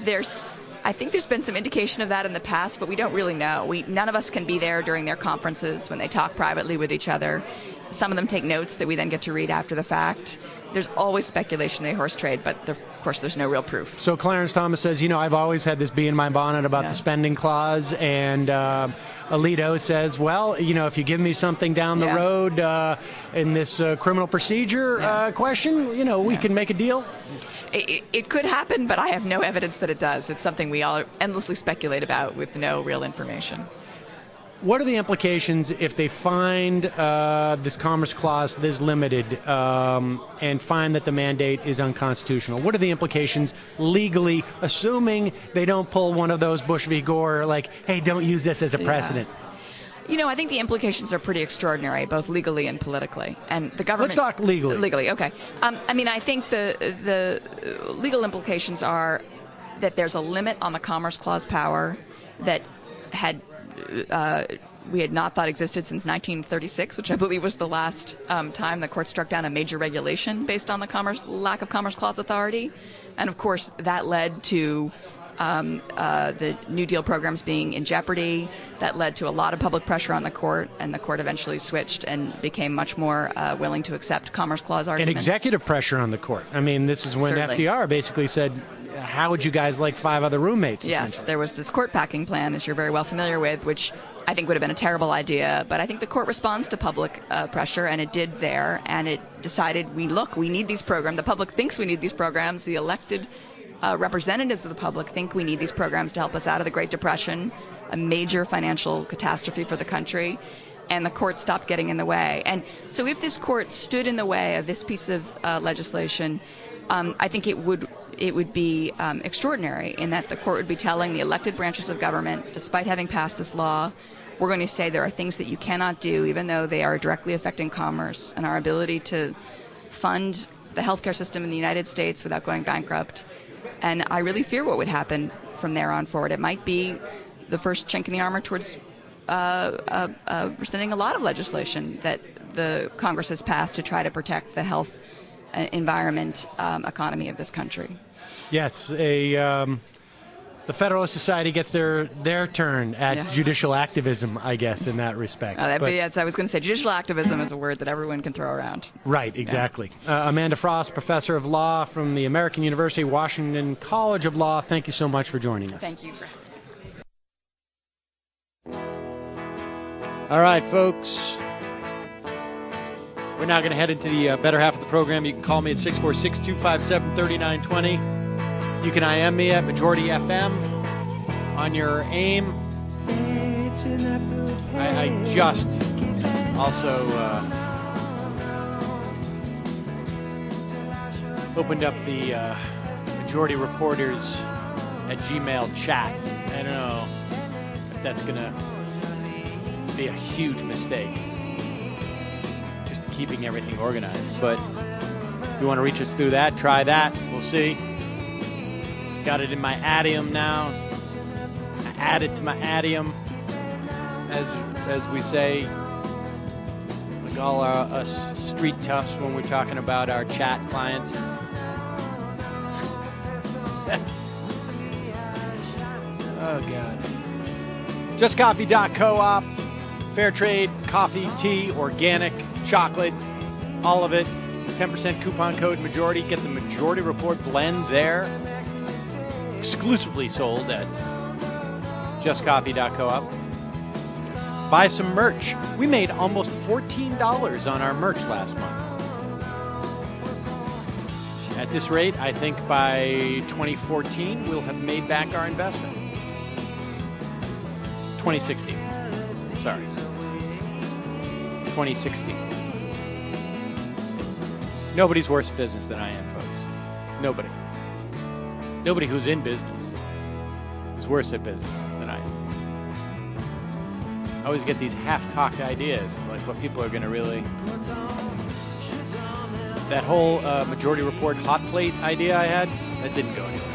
I think there's been some indication of that in the past, but we don't really know. None of us can be there during their conferences when they talk privately with each other. Some of them take notes that we then get to read after the fact. There's always speculation they horse trade, but of course there's no real proof. So Clarence Thomas says, I've always had this bee in my bonnet about the spending clause, and Alito says, well, if you give me something down the road in this criminal procedure question, we can make a deal. It could happen, but I have no evidence that it does. It's something we all endlessly speculate about with no real information. What are the implications if they find this Commerce Clause this limited and find that the mandate is unconstitutional? What are the implications legally, assuming they don't pull one of those Bush v. Gore, like, hey, don't use this as a precedent? I think the implications are pretty extraordinary, both legally and politically. And the government. Let's talk legally. Legally, okay. I think the legal implications are that there's a limit on the Commerce Clause power that we had not thought existed since 1936, which I believe was the last time the court struck down a major regulation based on the lack of Commerce Clause authority. And of course, that led to the New Deal programs being in jeopardy. That led to a lot of public pressure on the court, and the court eventually switched and became much more willing to accept Commerce Clause arguments. And executive pressure on the court. This is when Certainly. FDR basically said, how would you guys like 5 other roommates? Yes, there was this court packing plan, as you're very well familiar with, which I think would have been a terrible idea. But I think the court responds to public pressure, and it did there. And it decided, we need these programs. The public thinks we need these programs. The elected representatives of the public think we need these programs to help us out of the Great Depression, a major financial catastrophe for the country. And the court stopped getting in the way. And so if this court stood in the way of this piece of legislation, I think it would be extraordinary in that the court would be telling the elected branches of government, despite having passed this law, we're going to say there are things that you cannot do, even though they are directly affecting commerce and our ability to fund the healthcare system in the United States without going bankrupt. And I really fear what would happen from there on forward. It might be the first chink in the armor towards rescinding a lot of legislation that the Congress has passed to try to protect the health, environment, economy of this country. Yes, the Federalist Society gets their turn at judicial activism, I guess, in that respect. I was going to say judicial activism is a word that everyone can throw around. Right, exactly. Yeah. Amanda Frost, professor of law from the American University Washington College of Law, thank you so much for joining us. Thank you for having me. All right, folks. We're now going to head into the better half of the program. You can call me at 646-257-3920. You can IM me at Majority FM on your AIM. I just also opened up the Majority Reporters at Gmail chat. I don't know if that's going to be a huge mistake. Just keeping everything organized. But if you want to reach us through that, try that. We'll see. Got it in my Adium now. I add it to my Adium, as we say, like all us street toughs when we're talking about our chat clients. Oh, God. JustCoffee.coop. Fair trade, coffee, tea, organic, chocolate, all of it. 10% coupon code Majority. Get the Majority Report blend there. Exclusively sold at JustCoffee.coop. Buy some merch. We made almost $14 on our merch last month. At this rate, I think by 2014, we'll have made back our investment. 2016. Sorry. 2016. Nobody's worse at business than I am, folks. Nobody. Nobody who's in business is worse at business than I am. I always get these half-cocked ideas, like what people are going to really... That whole Majority Report hot plate idea I had, that didn't go anywhere.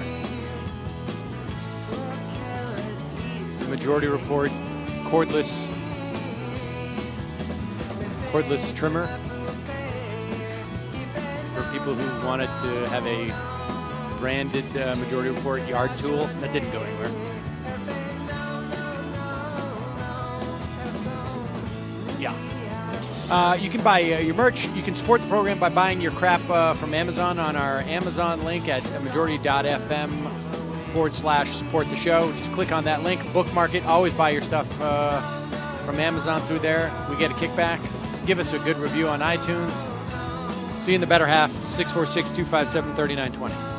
The Majority Report cordless trimmer for people who wanted to have a branded Majority Report yard tool, that didn't go anywhere. Yeah. You can buy your merch. You can support the program by buying your crap from Amazon on our Amazon link at majority.fm/support the show. Just click on that link, bookmark it. Always buy your stuff from Amazon through there. We get a kickback. Give us a good review on iTunes. See you in the better half, 646-257-3920.